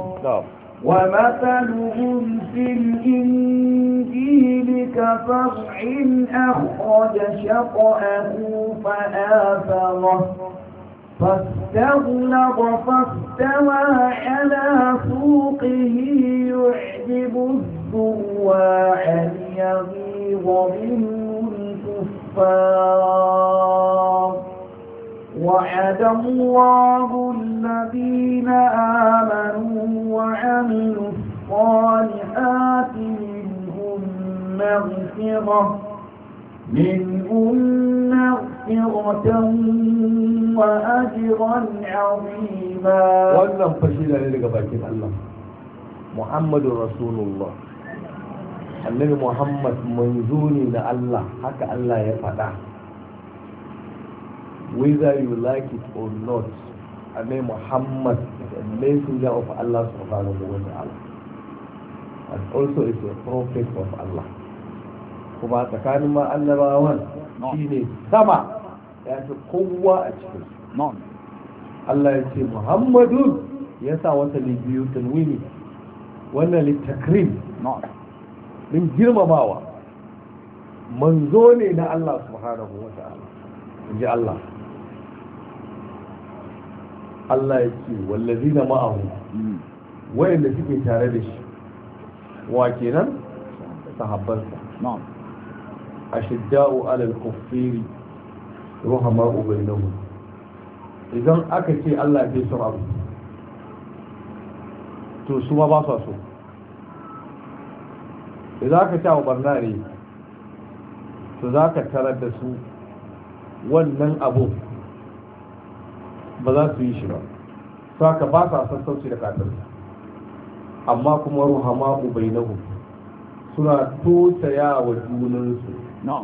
ومثلهم في الإنجيل كزرع أخرج شطأه فآثره فاستغلظ فاستوى على سوقه يعجب الزراع ليغيظ بهم الكفار وعد الله الذين آمنوا وعملوا الصالحات منهم مغفرة وأجرا عظيما. wannan fashila ne daga bakin Allah. Muhammadu Rasulullah, annabi Muhammad manzo ne na Allah, haka Allah ya faɗa. Whether you like it or not, annabi Muhammad is a messenger of Allah subhanahu wa ta'ala, and also is a prophet of Allah. Kuma tsakanin ma annabawan shine sama ya fi kowa a cikin. Allah ya ce Muhammadun, ya sa wata biyu tanwini, wannan littakrim din girmamawa, manzo ne na Allah subhanahu wa ta'ala, inji Allah. Allah ya ce wallazina ma'ahu, wayanda suke tare da shi, wa kenan sahabbansa, ashidda'u 'alal kuffari ruhama'u bainahum. Idan aka ce Allah bai so abu, to su ma ba su so. Idan aka ce wa barna ne, to za ka tarar da su wannan abu ba za su yi shi ba, saka ba sa sassauci da katarsa. Amma kuma ruhama'u bainahum, suna tosaya wa junansu.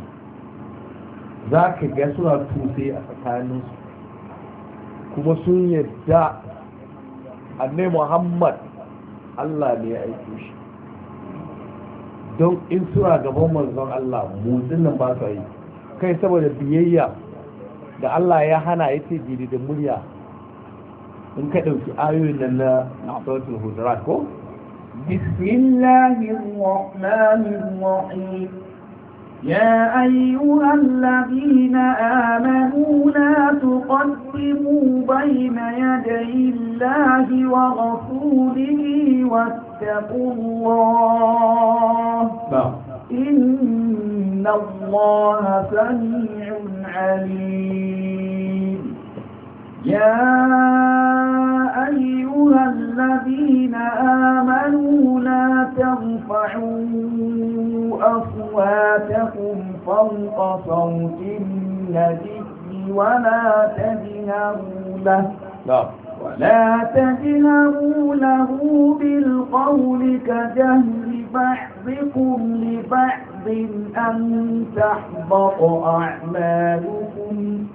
Za ka ga suna tuse a tsakaninsu, kuma sun yadda annai Muhammad Allah ne ya aiko shi. Don in suna gaban manzon Allah, motsin nan ba su yi kai, saboda biyayya da Allah ya hana ya ce jiri da murya. In ka ɗauki ayoyin nan na suratul Hujurat ko? Bismillahir Rahmanir Rahim. يا أيها الذين آمنوا لا تقدموا بين يدي الله ورسوله واتقوا الله إن الله سميع عليم. يا أيها الذين آمنوا لا ترفعوا أصواتكم فوق صوت النبي ولا تجهروا له بالقول كجهر بعضكم لبعض أن تحبط أعمالكم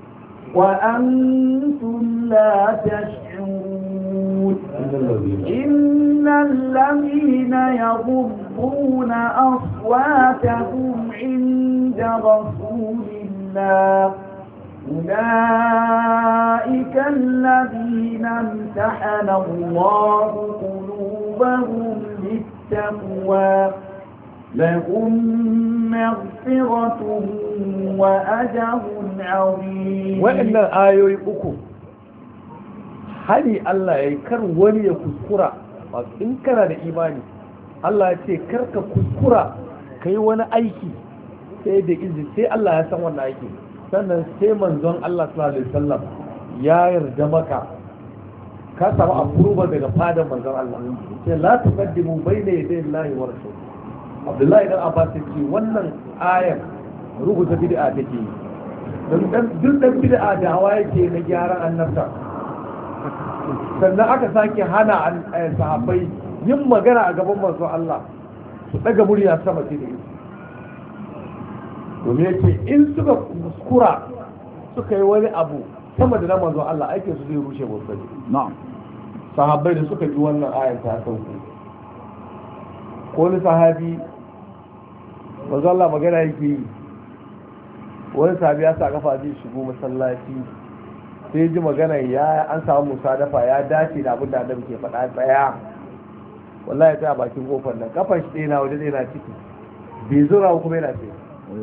وأنتم لا تشعرون. إن الذين يغضون أصواتهم عند رسول الله أولئك الذين امتحن الله قلوبهم قلوبهم للتقوى لهم مغفرة وأجر عظيم. وإن آيوي أكو hali Allah ya yi kar wani ya kuskura in kana da imani Allah ya ce kar ka kuskura ka yi wani aiki sai da izini sai Allah ya san wannan aiki sannan sai manzon Allah sallallahu alaihi wasallam ya yarda maka ka samu approval daga fadan manzon Allah sai la tuqaddimu bayna yaday Allah wa rasul Abdullahi dan Abbas ce wannan ayar rubuta bid'a take dan duk dan bid'a da hawa yake na gyaran annabta sannan aka sake hana sahabbai yin magana a gaban manzon Allah su daga murya sama ce da ita domin yake in suka kuskura suka yi wani abu sama da na manzon Allah aikin su zai rushe babban na'am sahabbai da suka ji wannan ayar ta sauko ko ni sahabi manzon Allah magana yake yi wani sahabi ya sa kafa zai shigo masallaci sai ji magana ya an samu musa dafa ya dace da abin da adam ke faɗa tsaya wallahi ya tsaya bakin kofar nan kafan shi ɗaya na waje ɗaya na ciki bai zura kuma yana ce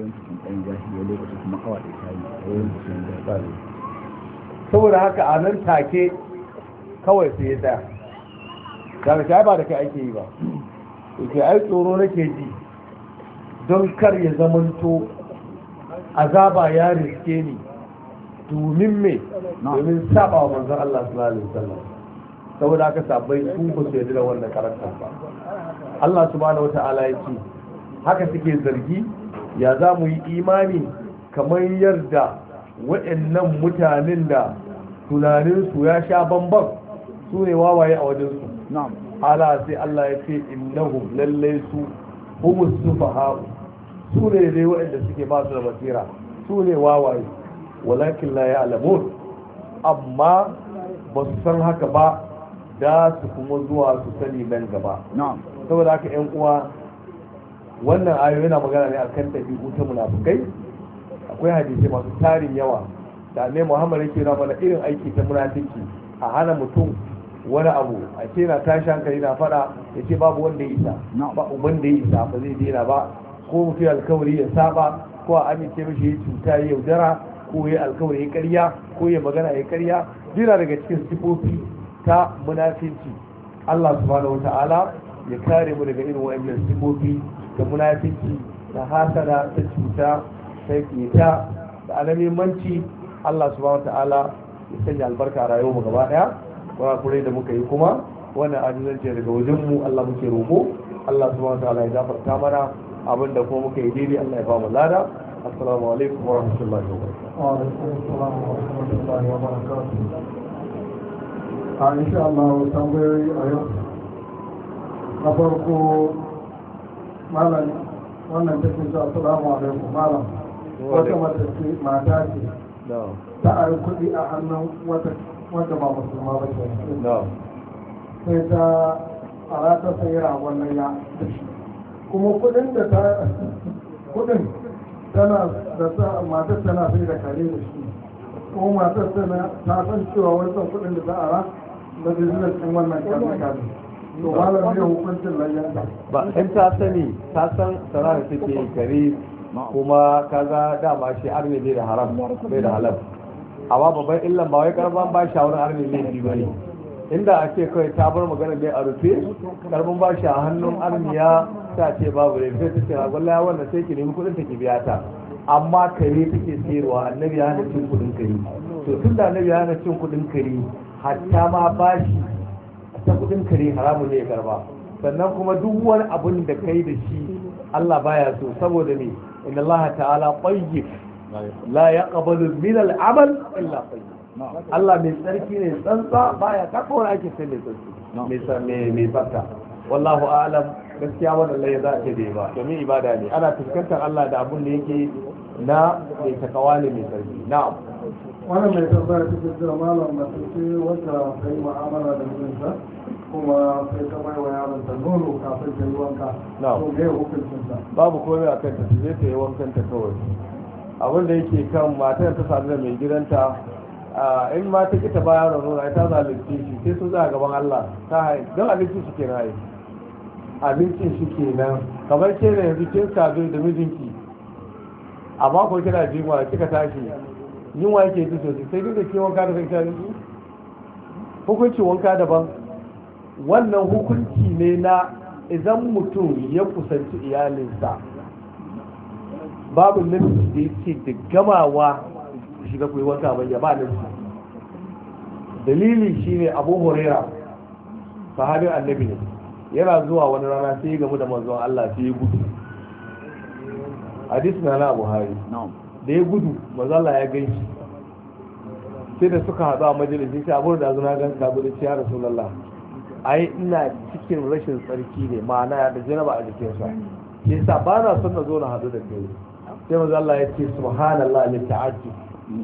saboda haka a nan take kawai sai ya tsaya daga shi ba da kai ake yi ba ke ai tsoro nake ji don kar ya zamanto azaba ya riske ni domin me domin saba wa manzon Allah sallallahu alaihi wasallam saboda haka sabai su ba su yarda da wannan karantar ba Allah subhanahu wataala ya ce haka suke zargi ya za mu yi imani kamar yarda waɗannan mutanen da tunaninsu ya sha bamban su ne wawaye a wajensu ala sai Allah ya ce innahum lallai su humus sufaha su ne dai waɗanda suke ba su da basira su ne wawaye walakin la ya'lamun amma ba su san haka ba da su kuma zuwa su sani nan gaba saboda haka ƴan uwa wannan ayo yana magana ne akan ɗabi'u ta munafukai akwai hadisi masu tarin yawa da ne Muhammad yake na mana irin aiki ta munafiki a hana mutum wani abu a ce na tashi hankali na fada ya ce babu wanda ya isa ba uban da ya isa ba zai daina ba ko mutum alkawari ya saba ko a amince mishi ya cuta ya yaudara ko ya alkawari ya karya ko ya magana ya karya jira daga cikin sifofi ta munafinci Allah subhanahu wata'ala ya kare mu daga irin wa'annan sifofi da munafinci da hasada ta cuta ta keta da alamimanci Allah subhanahu wata'ala ya sanya albarka a rayuwar mu gaba daya kurakurai da muka yi kuma wannan ajizance daga wajen mu Allah muke roko Allah subhanahu wata'ala ya gafarta mana abinda kuma muka yi daidai Allah ya ba mu lada assalamu alaikum wa rahmatullahi wa barakatuh wa alaikum assalam wa rahmatullahi wa barakatuh a insha Allah tambayoyi a yau na farko malam wannan take cewa assalamu alaikum malam wata mata ce ta ari kuɗi a hannun wata ba musulma ba ce sai ta ara ta sayi ragon layya kuma kuɗin da ta kuɗin tana da ta matar tana sai da kare da shi ko matar tana ta san cewa wancan kuɗin da ta ara da business ɗin wannan kare to malam ne hukuncin layyanta ba in ta sani ta san sana'ar take kare kuma kaga dama shi arne bai da haram bai da halal amma babban illan ba wai karban ba shi a wurin arne ne ba ne inda a ce kawai ta bar magana bai a rufe karban ba shi a hannun arniya ta ce babu ne sai ta ce a gwalla wannan sai ki nemi kudin ta ki biya ta amma kare take sayarwa annabi ya hana cin kudin kare to tun da annabi ya hana cin kudin kare hatta ma bashi ta kudin kare haramun ne ya karba sannan kuma duk wani abun da kai da shi Allah baya so saboda ne inna Allah ta'ala tayyib la yaqbalu min al-amal illa tayyib Allah mai tsarki ne tsantsa baya karɓa wani ake sai mai tsarki mai tsafta wallahu a'lam gaskiya wannan lai za a ce da ba domin ibada ne ana fuskantar Allah da abun da yake na mai takawa ne mai tsarki na'am wannan mai tambaya ta jirgin malam mace ce wacce ta yi mu'amala da mijinta kuma sai ta bai wa yaron ta nono kafin ta yi wanka to me hukuncinta babu komai a kanta ta je ta yi wankan ta kawai abin da yake kan matar ta sadu da mai gidanta in ma ta kita bayan nono ta zalunce shi sai sun za gaban Allah ta haye don abincin shi ke na haye abincin shi ke nan kamar ke da yanzu kin sadu da mijinki amma ko kina jinwa kika tashi yunwa yake ji sosai sai duk da ke wanka da kai abinci hukunci wanka daban wannan hukunci ne na idan mutum ya kusanci iyalinsa babu nufi da yake da gamawa shiga kuwa wanka bayya ba nufi dalili shine Abu Huraira sahabin annabi ne yana zuwa wani rana sai ya gamu da manzon Allah sai ya gudu hadisi na Buhari da ya gudu manzon Allah ya ganshi sai da suka haɗu a majalisi sai Abu da zuna gan ka gudu ya Rasulullah ai ina cikin rashin tsarki ne ma'ana da janaba a jikinsa yasa ba na son na zo na haɗu da kai sai manzon Allah ya ce subhanallah li ta'ajjub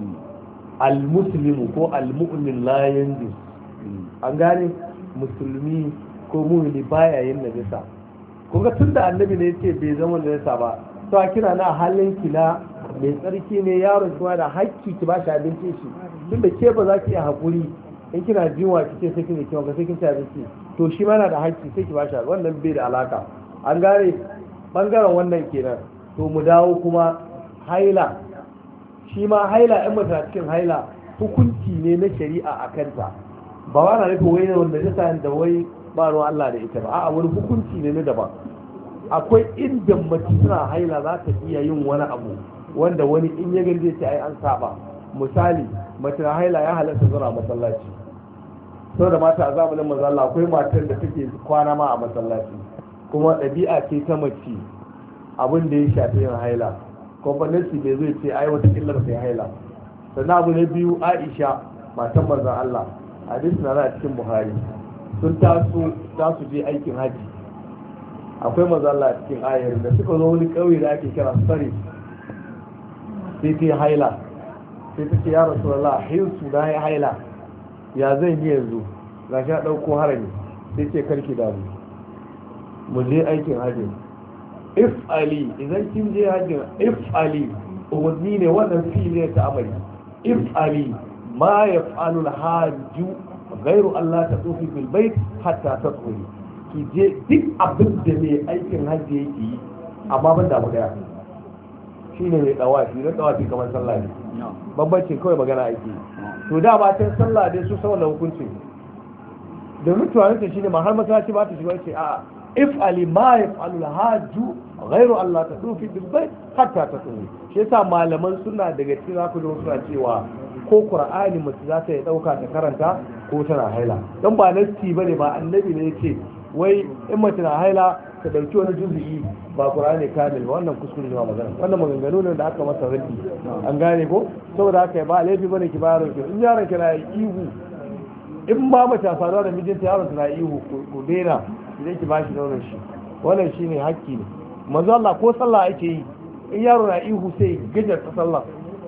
al-muslimu ko al-mu'min la yanjus an gane musulmi ko mu'mini baya yin najasa kun ga tunda annabi ne yace bai zama najasa ba to kina na halin ki na mai tsarki ne yaron kuma da hakki ki ba shi abinci shi tunda ke ba za ki iya hakuri in kina jiwa kike sai kike kiwa sai kin ci abinci to shi ma na da hakki sai ki ba shi wannan bai da alaka an gane bangaren wannan kenan to mu dawo kuma haila shi ma haila in mutum cikin haila hukunci ne na shari'a a kanta ba wa na nufin wai wanda ya sa da wai ba ruwan Allah da ita ba a'a wani hukunci ne na daban akwai inda mace suna haila za ta iya yin wani abu wanda wani in ya gani zai ce ai an saba misali mace na haila ya halatta zuwa masallaci sau da mata a zamanin mazalla akwai matar da take kwana ma a masallaci kuma ɗabi'a ce ta mace abin da ya shafi yin haila kwamfaninsu bai zai ce ai wata killar sai haila sannan abu na biyu Aisha matan manzon Allah hadisi na a cikin Buhari sun taso za su je aikin haji akwai manzon Allah a cikin ayar da suka zo wani ƙauye da ake kira Sari sai ta haila sai ta ce ya Rasulullah hirsu na ya haila ya zan yi yanzu ga shi ɗauko harami sai ce karki damu mu je aikin haji if'ali idan kin je hajjin if'ali umarni ne wannan fi ne ta amari if'ali ma yaf'alu al-hajju ghayru Allah ta tufi bil bait hatta tadkhuli ki je duk abin da mai aikin hajji yake yi amma ban da magana shine mai dawafi dan dawafi kamar sallah ne babbace kawai magana ake to da ba ta sallah dai su saboda hukunci da mutuwa ne shine ma har masallaci ba ta shiga ce a'a if'ali ma yaf'alu al-hajju ghayru Allah tadufi bil bayt hatta tatuni shi yasa malaman suna daga cikin zaku da suna cewa ko Qur'ani mace za ta yi dauka ta karanta ko tana haila dan ba nasti bane ba annabi ne yace wai in mace na haila ta dauki wani juzu'i ba Qur'ani kamil ba wannan kuskure ne ba magana wannan maganganu ne da aka masa raddi an gane ko saboda haka ba laifi bane ki bayar ki in yaron ki na ihu in ba mace saduwa da mijinta yaron na ihu ku daina idan ki bashi nonon shi wannan shine hakki ne manzo Allah ko sallah ake yi in yaro na ihu sai gajar ta sallah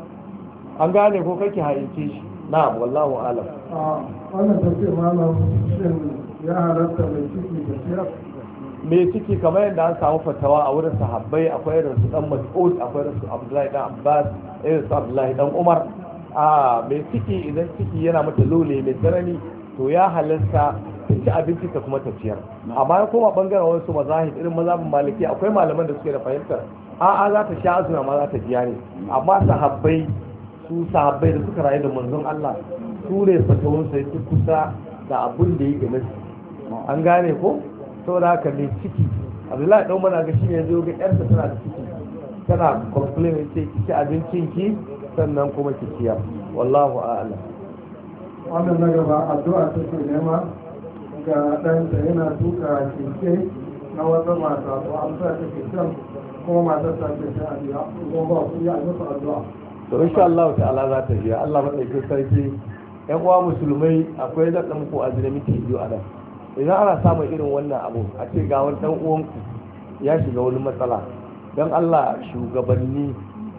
an gane ko kake haince shi na'am wallahu alam wannan tafiya malam shin ya halatta mai ciki da siyar mai ciki kamar yadda an samu fatawa a wurin sahabbai akwai irin su dan Mas'ud akwai irin su Abdullahi dan Abbas irin su Abdullahi dan Umar mai ciki idan ciki yana mata lole mai tsanani to ya halarta ta ci abinci ta kuma ta ciyar amma ya koma bangaren wasu mazahib irin mazhabin maliki akwai malaman da suke da fahimtar a'a za ta sha azuna ma za ta biya ne amma sahabbai da suka rayu da manzon Allah su ne fatawun sai su kusa da abun da yake nasu an gane ko saboda haka ne ciki Abdullahi dan mana ga shine zo ga yarsa tana da ciki tana complain ce ki ci abincin ki sannan kuma ki ciyar wallahu a'lam wannan na gaba addu'a take nema ga ɗanta yana tuka keke na wata mata to an sa ta keken kuma matar ta ce ta addu'a kuma ba ku yi addu'a to insha Allah ta'ala za ta biya Allah madaukakin sarki yan uwa musulmai akwai da dan ku azumi muke biyo a nan idan ana samun irin wannan abu a ce ga wani dan uwanku ya shiga wani matsala dan Allah shugabanni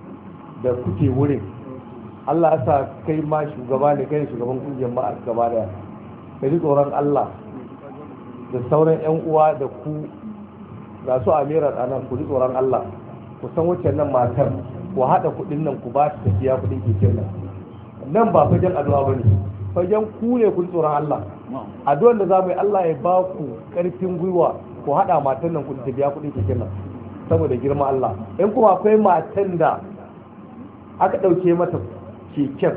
da kuke wurin Allah ya sa kai ma shugaba ne kai shugaban kungiyar ma gaba daya ka ji tsoron Allah da sauran yan uwa da ku ga su amiran anan ku ji tsoron Allah ku san wacce nan matar ku haɗa kuɗin nan ku ba ta tafiya kuɗin keken nan nan ba fagen addu'a bane, fagen ku ne kun tsoron Allah. Addu'ar da za mu yi Allah ya ba ku karfin gwiwa ku haɗa matan nan ku ta biya kuɗin keken nan saboda girma Allah. In kuma akwai matan da aka ɗauke mata keken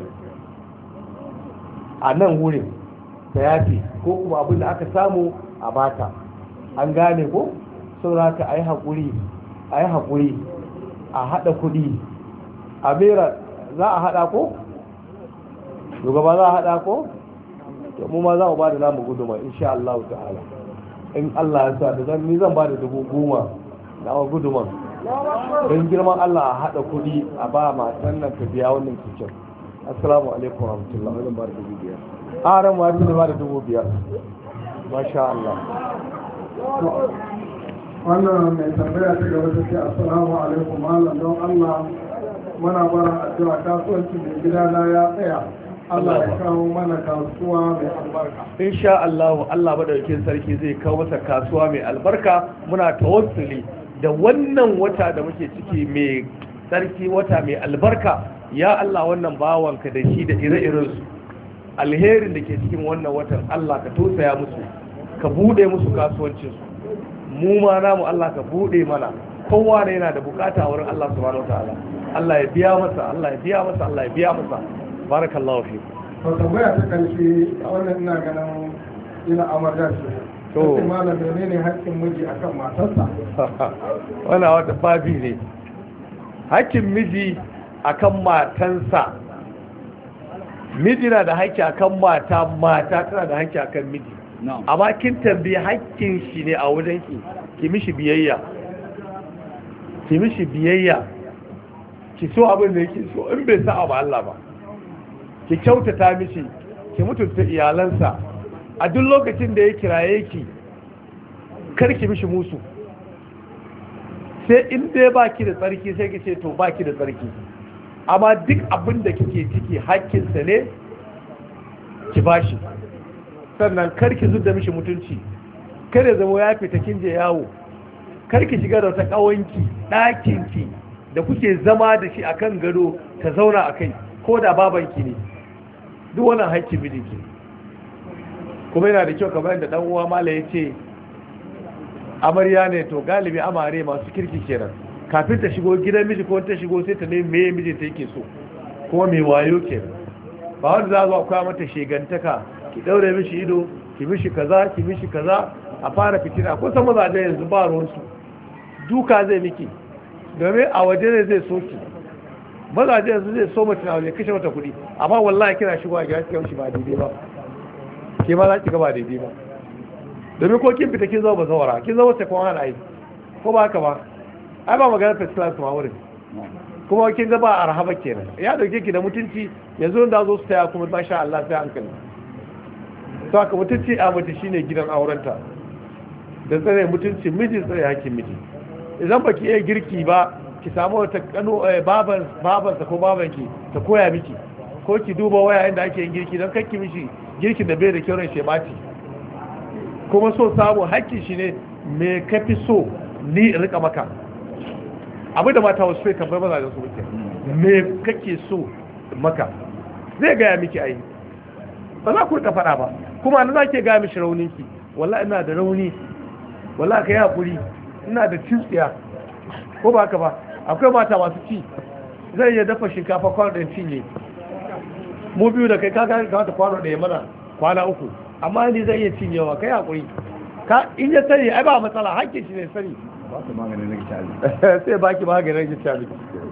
a nan wurin ta yafi ko kuma abin da aka samu a bata, an gane ko saboda ka a yi haƙuri a haɗa kuɗi a bera za a haɗa ko? shugaba za a haɗa ko? to mu ma za mu ba da namu guduma insha Allah ta'ala in Allah ya sa da ni zan ba da 10,000 na guduman don girman Allah a haɗa kuɗi a ba matan nan ta biya wannan cikin. Assalamu alaikum warahmatullahi wajen ba da 5,000 a ran ma fi ba da 5,000 masha Allah. wannan mai tambaya ta gaba ta ce assalamu alaikum malam don Allah muna bara addu'a kasuwanci mai gidana ya tsaya Allah ya kawo mana kasuwa mai albarka. Insha Allah Allah madaukakin sarki zai kawo masa kasuwa mai albarka. Muna tawassuli da wannan wata da muke ciki mai sarki, wata mai albarka. Ya Allah wannan bawanka da shi da ire-iren su alherin da ke cikin wannan watan Allah ka tosaya musu, ka bude musu kasuwancin su. Mu ma namu Allah ka bude mana. Kowa ne yana da bukata a wurin Allah subhanahu wataala. Allah ya biya masa, Allah ya biya masa, Allah ya biya masa. Barakallahu fi. To tambaya ta karshe a wannan ina ganin ina amarya ce. To malam menene haƙƙin miji akan matarsa? Wannan wata babi ne. Haƙƙin miji akan matansa. Miji na da haƙƙi akan mata, mata tana da haƙƙi akan miji. Amma kin tambayi haƙƙin shi ne a wajen ki mishi biyayya. Ki mishi biyayya. Ki so abin da yake so in bai sa'a ba Allah ba. Ki kyautata mishi, ki mutunta iyalansa. A duk lokacin da ya kiraye ki karki mishi musu, sai in dai baki da tsarki sai ki ce to baki da tsarki, amma duk abin da kike ciki hakkinsa ne ki bashi. Sannan karki zudda mishi mutunci, kada zama ya fita kin je yawo, karki shiga da wata kawanki ɗakinki da kuke zama da shi akan gado ta zauna a kai, ko da babanki ne. Duk wannan haƙƙin mijinki. Kuma yana da kyau kamar yadda dan uwa mala ya ce amarya ne, to galibi amare masu kirki kenan, kafin ta shigo gidan miji ko ta shigo sai ta nemi meye mijinta yake so, kuma mai wayo kenan. Ba wanda za a akwai mata shegantaka, ki daure mishi ido, ki mishi kaza, ki mishi kaza, a fara fitina. Ko san mazaje yanzu ba ruwansu, duka zai miki domin a waje ne zai soki. Mazaje yanzu zai so mutum a waje kashe mata kuɗi, amma wallahi kina shigo a gida ki ba daidai ba, ke ma za ki ga ba daidai ba. Domin ko kin fita kin zama ba zawara, kin zama ta kuma hana aiki, ko ba haka ba? Ai ba magana first class ma wurin, kuma kin ga ba arhaba kenan. Ya dauke ki da mutunci, yanzu da zo su taya kuma masha Allah sai hankali. To haka mutunci a mace shine gidan aurenta, da tsare mutunci miji, tsare hakkin miji. Idan baki iya girki ba, ki samu wata kano babansa ko babanki ta koya miki, ko ki duba waya inda ake yin girki don kakki mishi girkin da bai da kyau shi baci. Kuma so samu hakkin shi ne me kafi so ni in rika maka. Abin da mata wasu sai tambayi mazajen su muke, me kake so maka, zai gaya miki ai, ba za ku rika faɗa ba. Kuma na za ke gaya mishi rauninki, wallahi ina da rauni, wallahi ka yi haƙuri, ina da cintsiya, ko ba haka ba? Akwai mata masu ci, zai iya dafa shinkafa kwano ɗaya cinye, mu biyu da kai kaga kamata kwano ɗaya mana kwana 3, amma ni zai iya cinyewa, kai haƙuri. In ya sani ai ba matsala, hakkin shi ne sani. Ba su maganin na gicabi. Sai baki maganin na gicabi.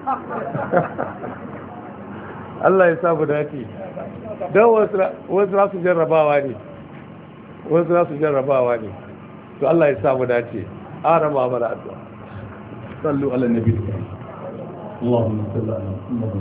Allah ya samu dace. Don wasu za su jarrabawa ne, wasu za su jarrabawa ne. To Allah ya samu dace. Arama mara addu'a. صلوا على النبي. اللهم صل على محمد.